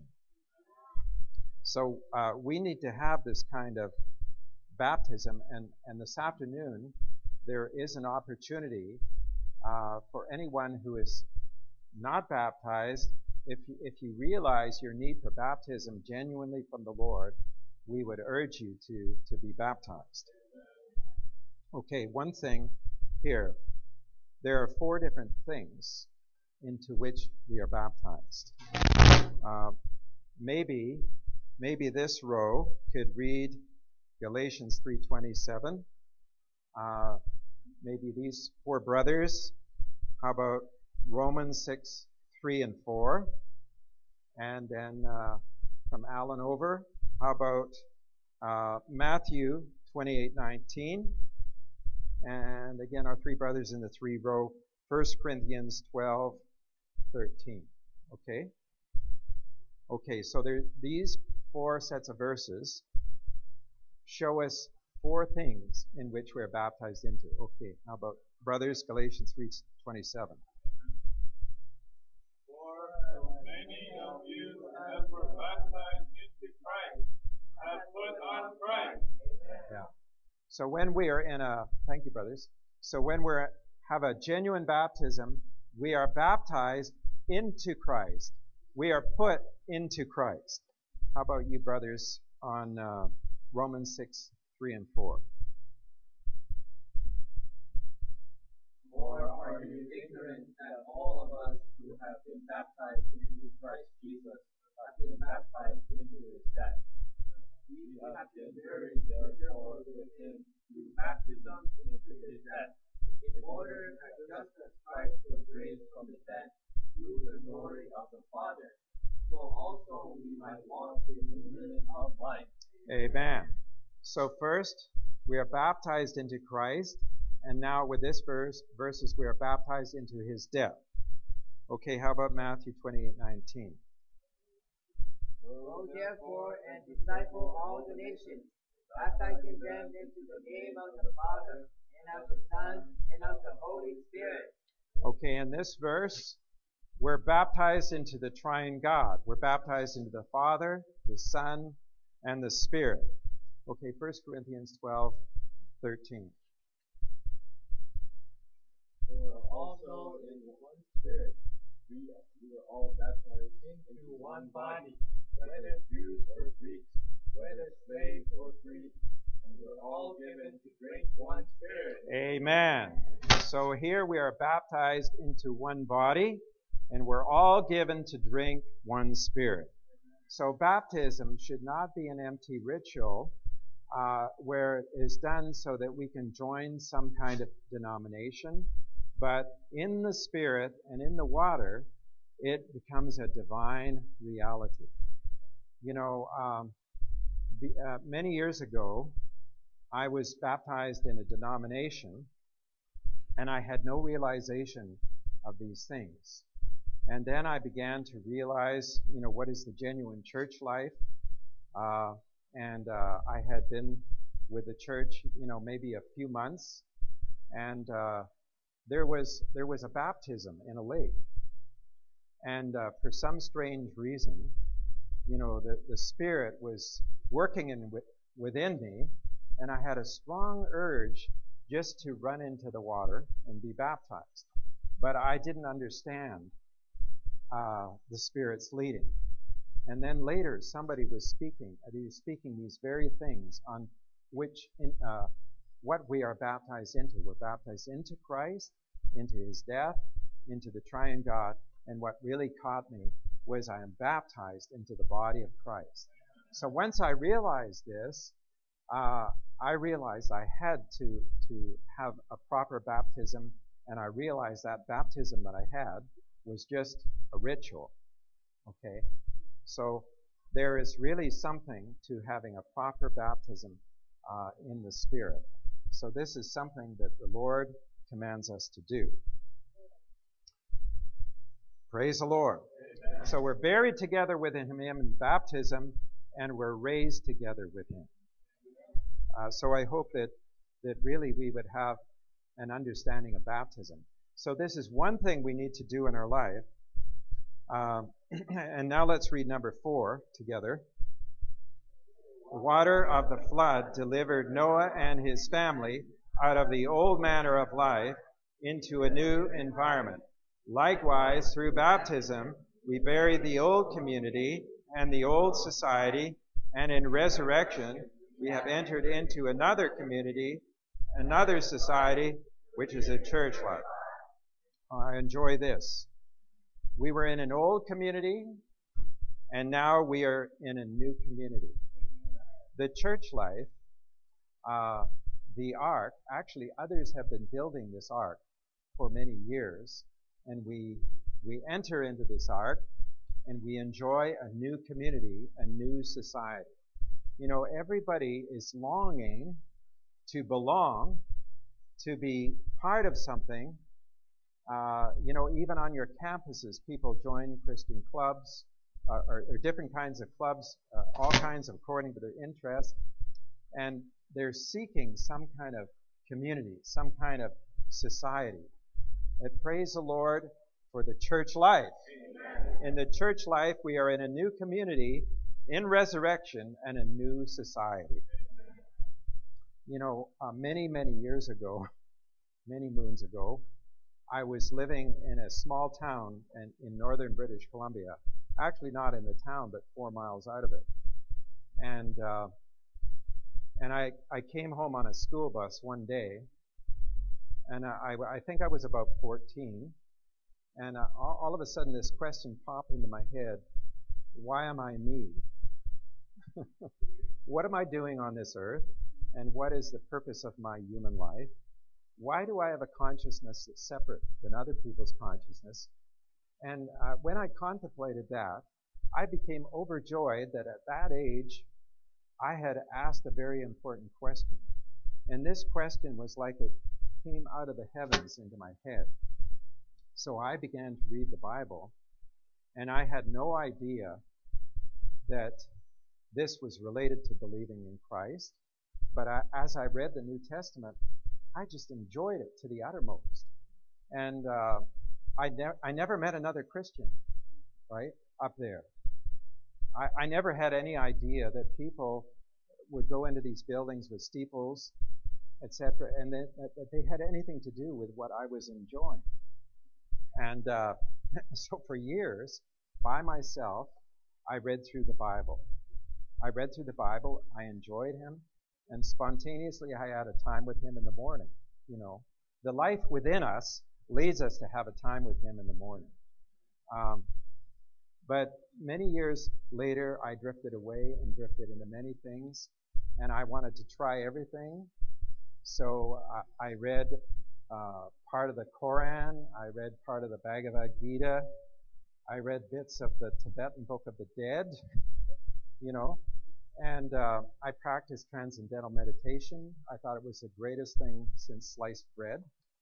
So we need to have this kind of baptism, and this afternoon there is an opportunity for anyone who is not baptized. If you realize your need for baptism genuinely from the Lord, we would urge you to be baptized. Okay, one thing here. There are 4 different things into which we are baptized. maybe this row could read Galatians 3:27. Maybe these four brothers. How about Romans 6:3 and 4? And then from Alan over, how about Matthew 28:19? And again, our three brothers in the three row, 1 Corinthians 12:13. Okay? Okay, so these four sets of verses show us four things in which we're baptized into. Okay, how about brothers, Galatians 3:27. For as many of you as were baptized into Christ have put on Christ. Yeah. So when we are thank you, brothers. So when we have a genuine baptism, we are baptized into Christ. We are put into Christ. How about you, brothers, on Romans 6:3 and 4? Or are you ignorant that all of us who have been baptized into Christ Jesus have been baptized into his death? We have been buried therefore with him through baptism into his death, in order that just as Christ was raised from the dead through the glory of the Father, so also we might walk in the newness of life. Amen. So first, we are baptized into Christ, and now with this verses, we are baptized into his death. Okay, how about Matthew 28:19? Go therefore and disciple all the nations, baptizing them into the name of the Father, and of the Son, and of the Holy Spirit. Okay, in this verse, we're baptized into the triune God. We're baptized into the Father, the Son, and the Spirit. Okay, 1 Corinthians 12:13. For also in one Spirit we were all baptized into one body, whether Jews or Greeks, whether slaves or free, and we're all given to drink one Spirit. Amen. So here we are baptized into one body, and we're all given to drink one Spirit. So baptism should not be an empty ritual where it is done so that we can join some kind of denomination, but in the Spirit and in the water, it becomes a divine reality. You know, many years ago, I was baptized in a denomination, and I had no realization of these things. And then I began to realize, you know, what is the genuine church life. I had been with the church, you know, maybe a few months, and there was a baptism in a lake. And for some strange reason, you know, the Spirit was working within me, and I had a strong urge just to run into the water and be baptized. But I didn't understand the Spirit's leading. And then later, somebody was speaking. He was speaking these very things on which, what we are baptized into. We're baptized into Christ, into his death, into the triune God. And what really caught me was I am baptized into the body of Christ. So once I realized this, I realized I had to have a proper baptism, and I realized that baptism that I had was just a ritual. Okay? So there is really something to having a proper baptism in the Spirit. So this is something that the Lord commands us to do. Praise the Lord. Amen. So we're buried together with him in baptism, and we're raised together with him. So I hope that really we would have an understanding of baptism. So this is one thing we need to do in our life. And now let's read number 4 together. The water of the flood delivered Noah and his family out of the old manner of life into a new environment. Likewise, through baptism, we bury the old community and the old society, and in resurrection, we have entered into another community, another society, which is a church life. I enjoy this. We were in an old community, And now we are in a new community. The church life, the ark, actually others have been building this ark for many years, and we enter into this ark and we enjoy a new community, a new society. You know, everybody is longing to belong, to be part of something. You know, even on your campuses, people join Christian clubs or different kinds of clubs, all kinds according to their interest, and they're seeking some kind of community, some kind of society. And praise the Lord for the church life. Amen. In the church life, we are in a new community, in resurrection, and a new society. You know, many years ago, many moons ago, I was living in a small town in northern British Columbia. Actually not in the town, but 4 miles out of it. And I came home on a school bus one day, and I think I was about 14, and all of a sudden this question popped into my head: why am I me? What am I doing on this earth? And what is the purpose of my human life? Why do I have a consciousness that's separate than other people's consciousness? And when I contemplated that, I became overjoyed that at that age, I had asked a very important question. And this question was like it came out of the heavens into my head. So I began to read the Bible, and I had no idea that this was related to believing in Christ. But as I read the New Testament, I just enjoyed it to the uttermost. And I never met another Christian, right, up there. I never had any idea that people would go into these buildings with steeples, etc., and that they had anything to do with what I was enjoying. And so for years, by myself, I read through the Bible. I read through the Bible, I enjoyed him, and spontaneously I had a time with him in the morning. You know, the life within us leads us to have a time with him in the morning. But many years later, I drifted away and drifted into many things, and I wanted to try everything. So I read part of the Quran, I read part of the Bhagavad Gita, I read bits of the Tibetan Book of the Dead, you know, and I practiced transcendental meditation. I thought it was the greatest thing since sliced bread,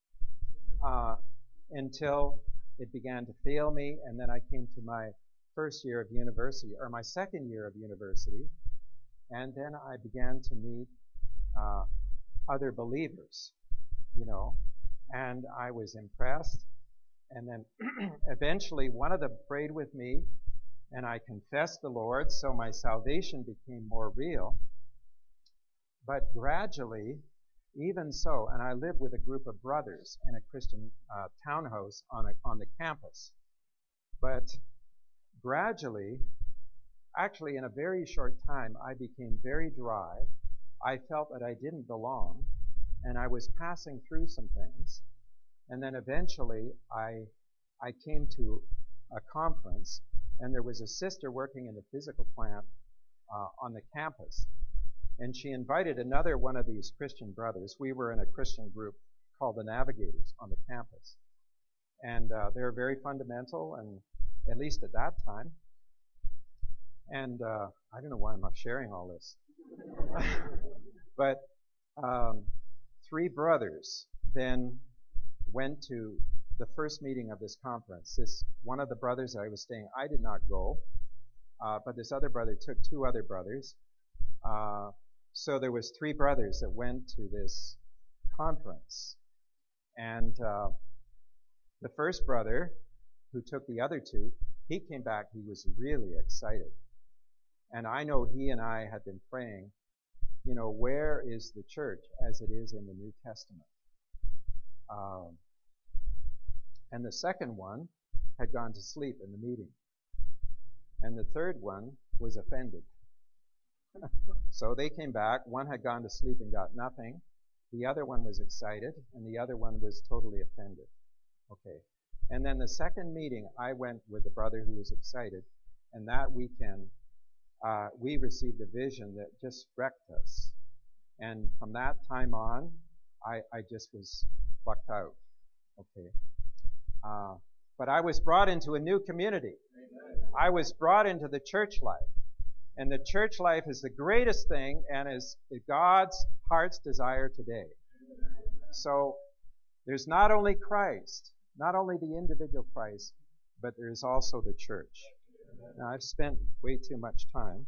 until it began to fail me, and then I came to my first year of university, or my second year of university, and then I began to meet other believers, you know, and I was impressed. And then eventually one of them prayed with me, and I confessed the Lord, so my salvation became more real. But gradually, even so, and I lived with a group of brothers in a Christian townhouse on the campus. But gradually, actually in a very short time, I became very dry. I felt that I didn't belong, and I was passing through some things. And then eventually, I came to a conference, and there was a sister working in the physical plant on the campus. And she invited another one of these Christian brothers. We were in a Christian group called the Navigators on the campus. And they were very fundamental, and at least at that time. And I don't know why I'm not sharing all this. But 3 brothers then went to the first meeting of this conference. One of the brothers I was staying, I did not go, but this other brother took 2 other brothers. So there was 3 brothers that went to this conference. And the first brother, who took the other 2, he came back, he was really excited. And I know he and I had been praying, you know, where is the church as it is in the New Testament? And the second one had gone to sleep in the meeting. And the third one was offended. So they came back. One had gone to sleep and got nothing. The other one was excited, and the other one was totally offended. Okay. And then the second meeting, I went with the brother who was excited, and that weekend, we received a vision that just wrecked us. And from that time on, I just was plucked out. Okay. But I was brought into a new community. I was brought into the church life. And the church life is the greatest thing and is God's heart's desire today. So there's not only Christ, not only the individual Christ, but there's also the church. Now, I've spent way too much time.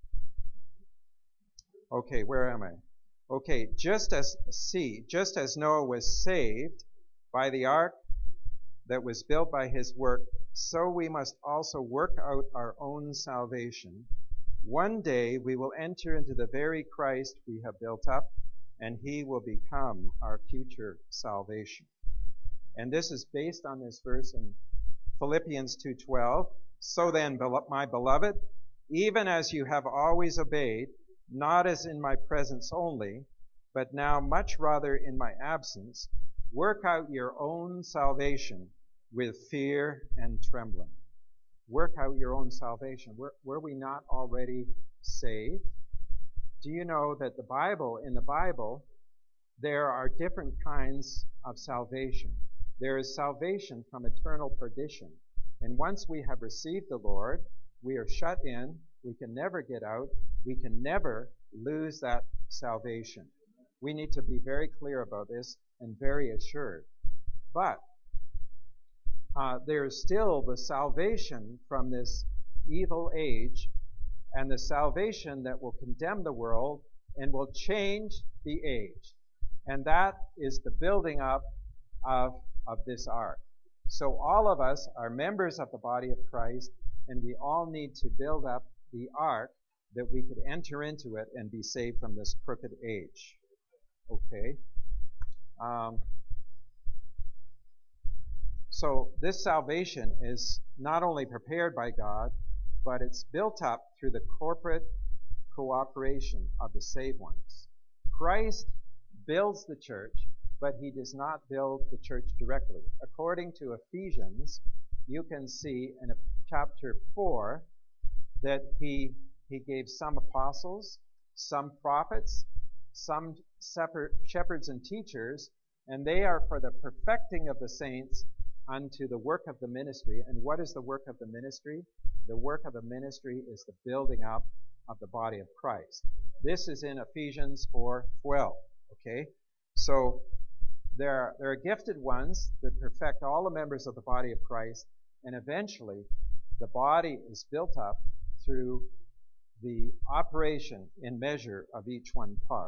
Okay, where am I? Okay, just as Noah was saved by the ark that was built by his work, so we must also work out our own salvation. One day we will enter into the very Christ we have built up, and he will become our future salvation. And this is based on this verse in Philippians 2:12. So then, my beloved, even as you have always obeyed, not as in my presence only, but now much rather in my absence, work out your own salvation with fear and trembling. Work out your own salvation. Were we not already saved? Do you know that in the Bible, there are different kinds of salvation? There is salvation from eternal perdition. And once we have received the Lord, we are shut in. We can never get out. We can never lose that salvation. We need to be very clear about this and very assured. But there is still the salvation from this evil age and the salvation that will condemn the world and will change the age. And that is the building up of this ark. So all of us are members of the body of Christ, and we all need to build up the ark that we could enter into it and be saved from this crooked age. Okay. So this salvation is not only prepared by God, but it's built up through the corporate cooperation of the saved ones. Christ builds the church, but he does not build the church directly. According to Ephesians, you can see in chapter 4 that he gave some apostles, some prophets, some shepherds and teachers, and they are for the perfecting of the saints unto the work of the ministry. And what is the work of the ministry? The work of the ministry is the building up of the body of Christ. This is in Ephesians 4:12. Okay? So there are gifted ones that perfect all the members of the body of Christ, and eventually the body is built up through the operation in measure of each one part.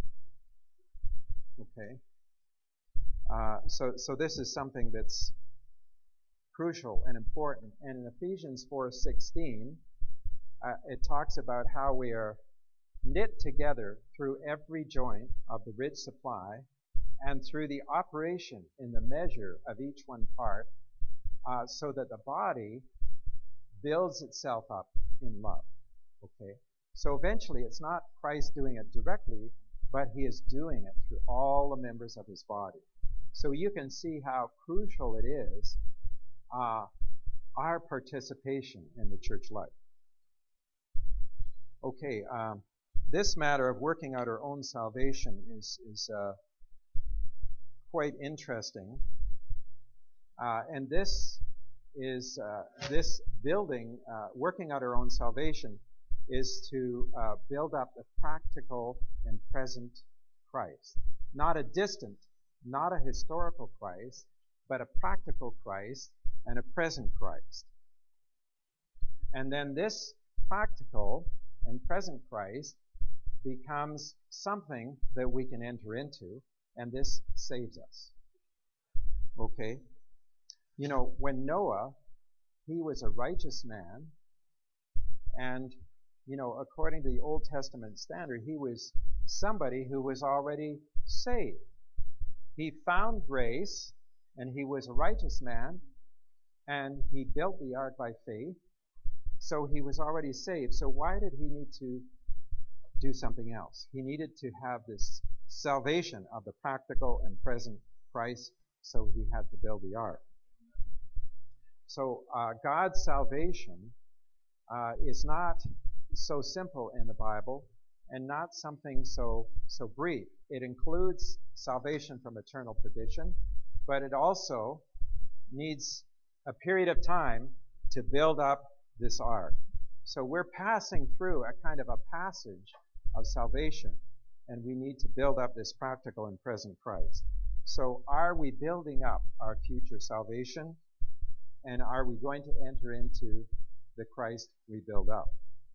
Okay? So this is something that's crucial and important. And in Ephesians 4:16, it talks about how we are knit together through every joint of the rich supply and through the operation in the measure of each one part, so that the body builds itself up in love. Okay? So eventually it's not Christ doing it directly, but he is doing it through all the members of his body. So you can see how crucial it is, our participation in the church life. Okay, this matter of working out our own salvation is quite interesting. And this is this building, working out our own salvation, is to build up the practical and present Christ. Not a distant, not a historical Christ, but a practical Christ and a present Christ. And then this practical and present Christ becomes something that we can enter into, and this saves us. Okay? You know, when Noah, he was a righteous man, and, you know, according to the Old Testament standard, he was somebody who was already saved. He found grace, and he was a righteous man, and he built the ark by faith, so he was already saved. So why did he need to do something else? He needed to have this salvation of the practical and present Christ, so he had to build the ark. So God's salvation is not so simple in the Bible and not something so brief. It includes salvation from eternal perdition, but it also needs a period of time to build up this ark. So we're passing through a kind of a passage of salvation, and we need to build up this practical and present Christ. So are we building up our future salvation, and are we going to enter into the Christ we build up?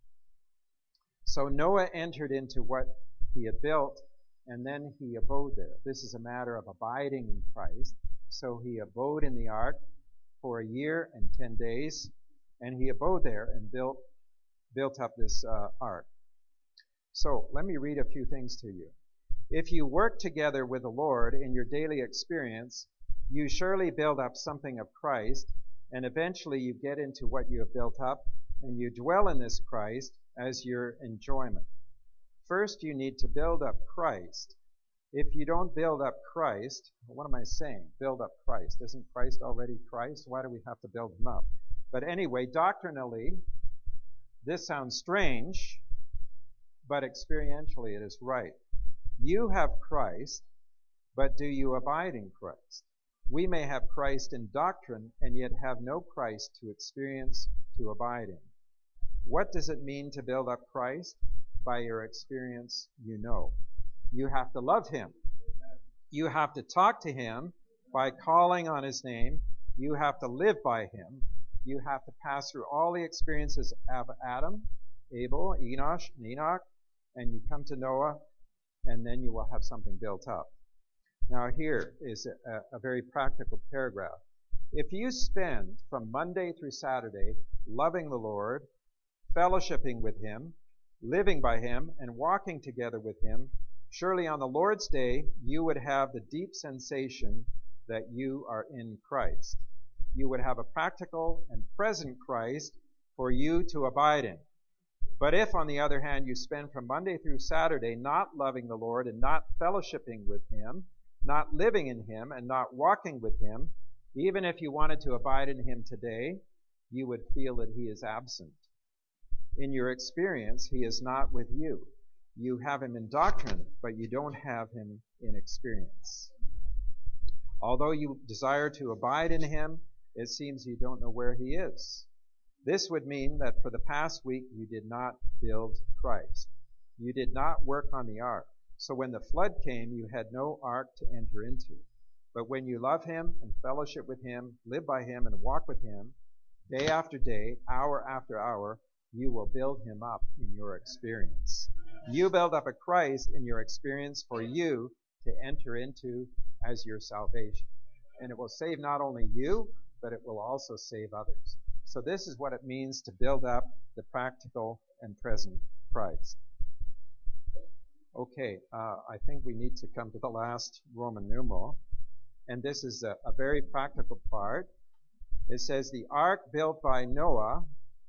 So Noah entered into what he had built, and then he abode there. This is a matter of abiding in Christ. So he abode in the ark for a year and 10 days, and he abode there and built up this ark. So let me read a few things to you. If you work together with the Lord in your daily experience, you surely build up something of Christ, and eventually you get into what you have built up, and you dwell in this Christ as your enjoyment. First, you need to build up Christ. If you don't build up Christ, what am I saying? Build up Christ. Isn't Christ already Christ? Why do we have to build him up? But anyway, doctrinally, this sounds strange, but experientially it is right. You have Christ, but do you abide in Christ? We may have Christ in doctrine and yet have no Christ to experience, to abide in. What does it mean to build up Christ? By your experience, you know. You have to love him. You have to talk to him by calling on his name. You have to live by him. You have to pass through all the experiences of Adam, Abel, Enosh, and Enoch, and you come to Noah, and then you will have something built up. Now here is a very practical paragraph. If you spend from Monday through Saturday loving the Lord, fellowshipping with him, living by him, and walking together with him, surely on the Lord's day you would have the deep sensation that you are in Christ. You would have a practical and present Christ for you to abide in. But if, on the other hand, you spend from Monday through Saturday not loving the Lord and not fellowshipping with him, not living in him and not walking with him, even if you wanted to abide in him today, you would feel that he is absent. In your experience, he is not with you. You have him in doctrine, but you don't have him in experience. Although you desire to abide in him, it seems you don't know where he is. This would mean that for the past week you did not build Christ. You did not work on the ark. So when the flood came, you had no ark to enter into. But when you love him and fellowship with him, live by him and walk with him, day after day, hour after hour, you will build him up in your experience. You build up a Christ in your experience for you to enter into as your salvation. And it will save not only you, but it will also save others. So this is what it means to build up the practical and present Christ. Okay, I think we need to come to the last Roman numeral. And this is a very practical part. It says, the ark built by Noah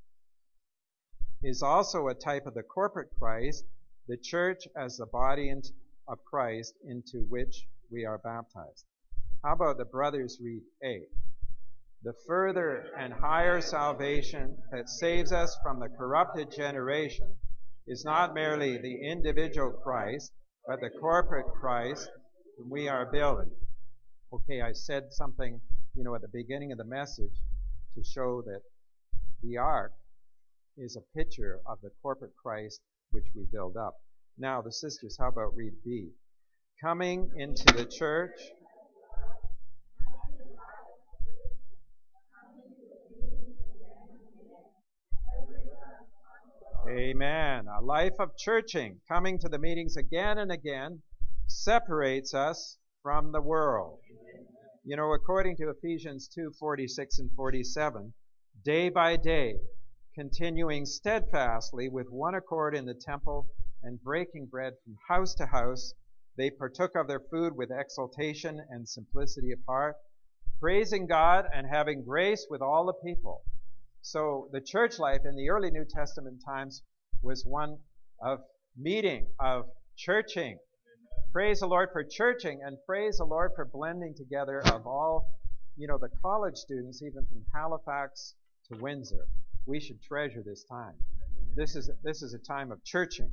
is also a type of the corporate Christ, the church as the body of Christ into which we are baptized. How about the brothers read A? The further and higher salvation that saves us from the corrupted generation is not merely the individual Christ, but the corporate Christ whom we are building. Okay, I said something, at the beginning of the message to show that the ark is a picture of the corporate Christ which we build up. Now, the sisters, how about read B? Coming into the church. Amen. A life of churching, coming to the meetings again and again, separates us from the world. According to Ephesians 2:46 and 47, day by day, continuing steadfastly with one accord in the temple and breaking bread from house to house, they partook of their food with exultation and simplicity of heart, praising God and having grace with all the people. So the church life in the early New Testament times was one of meeting, of churching. Praise the Lord for churching, and praise the Lord for blending together of all, the college students, even from Halifax to Windsor. We should treasure this time. This is a time of churching.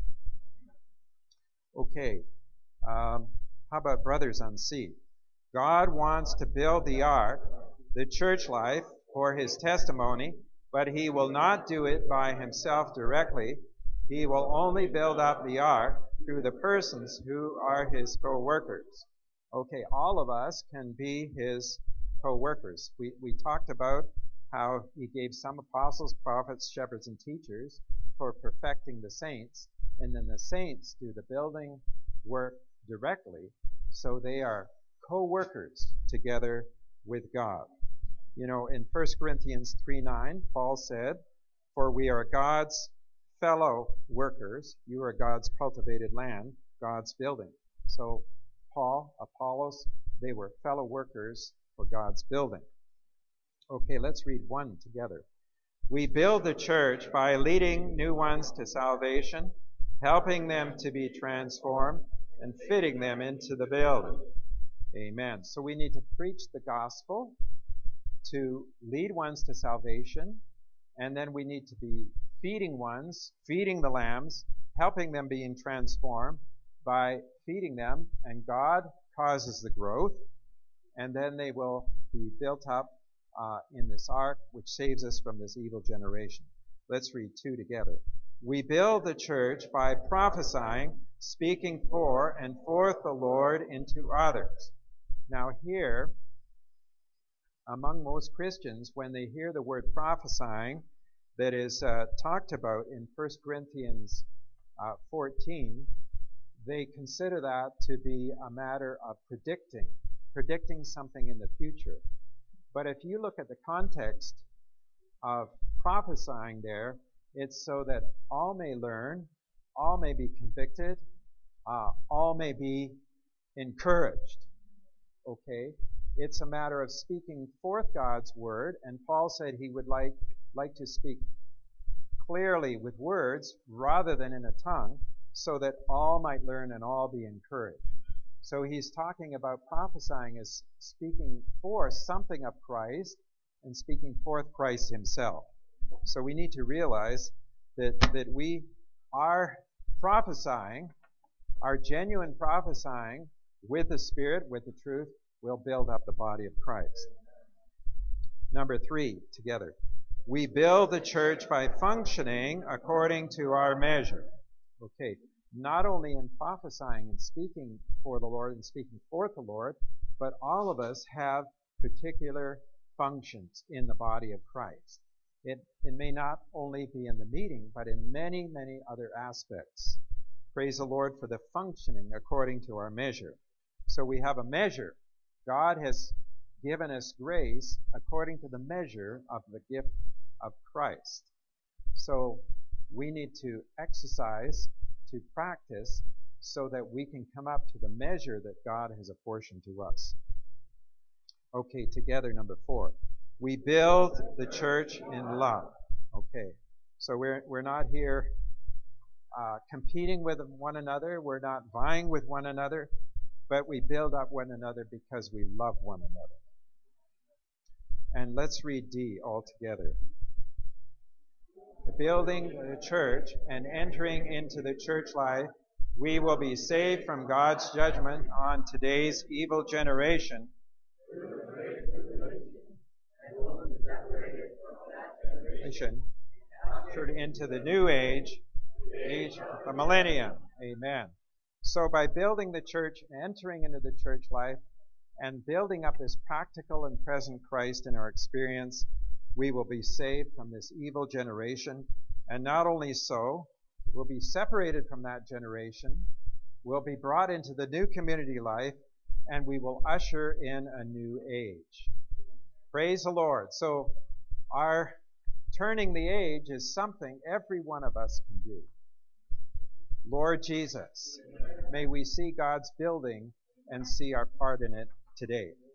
Okay. How about brothers on sea? God wants to build the ark, the church life, for his testimony, but he will not do it by himself directly. He will only build up the ark through the persons who are his co-workers. Okay, all of us can be his co-workers. We talked about how he gave some apostles, prophets, shepherds, and teachers for perfecting the saints, and then the saints do the building work directly, so they are co-workers together with God. You know, in 1 Corinthians 3:9, Paul said, "For we are God's fellow workers. You are God's cultivated land, God's building." So Paul, Apollos, they were fellow workers for God's building. Okay, let's read one together. We build the church by leading new ones to salvation, helping them to be transformed, and fitting them into the building. Amen. So we need to preach the gospel, to lead ones to salvation, and then we need to be feeding ones, feeding the lambs, helping them being transformed by feeding them, and God causes the growth, and then they will be built up in this ark, which saves us from this evil generation. Let's read two together. We build the church by prophesying, speaking for and forth the Lord into others. Now here, among most Christians, when they hear the word prophesying that is talked about in 1 Corinthians 14, they consider that to be a matter of predicting something in the future. But if you look at the context of prophesying there, it's so that all may learn, all may be convicted, all may be encouraged. Okay? It's a matter of speaking forth God's word, and Paul said he would like to speak clearly with words rather than in a tongue, so that all might learn and all be encouraged. So he's talking about prophesying as speaking forth something of Christ and speaking forth Christ himself. So we need to realize that we are prophesying, our genuine prophesying with the Spirit, with the truth, will build up the body of Christ. Number 3, together. We build the church by functioning according to our measure. Okay, not only in prophesying and speaking for the Lord and speaking forth the Lord, but all of us have particular functions in the body of Christ. It may not only be in the meeting, but in many, many other aspects. Praise the Lord for the functioning according to our measure. So we have a measure. God has given us grace according to the measure of the gift of Christ. So we need to exercise, to practice, so that we can come up to the measure that God has apportioned to us. Okay, together, number 4. We build the church in love. Okay, so we're not here competing with one another. We're not vying with one another, but we build up one another because we love one another. And let's read D all together. Building the church and entering into the church life, we will be saved from God's judgment on today's evil generation. Into the new age of the millennium. Amen. So by building the church, entering into the church life, and building up this practical and present Christ in our experience, we will be saved from this evil generation. And not only so, we'll be separated from that generation, we'll be brought into the new community life, and we will usher in a new age. Praise the Lord. So our turning the age is something every one of us can do. Lord Jesus, may we see God's building and see our part in it today.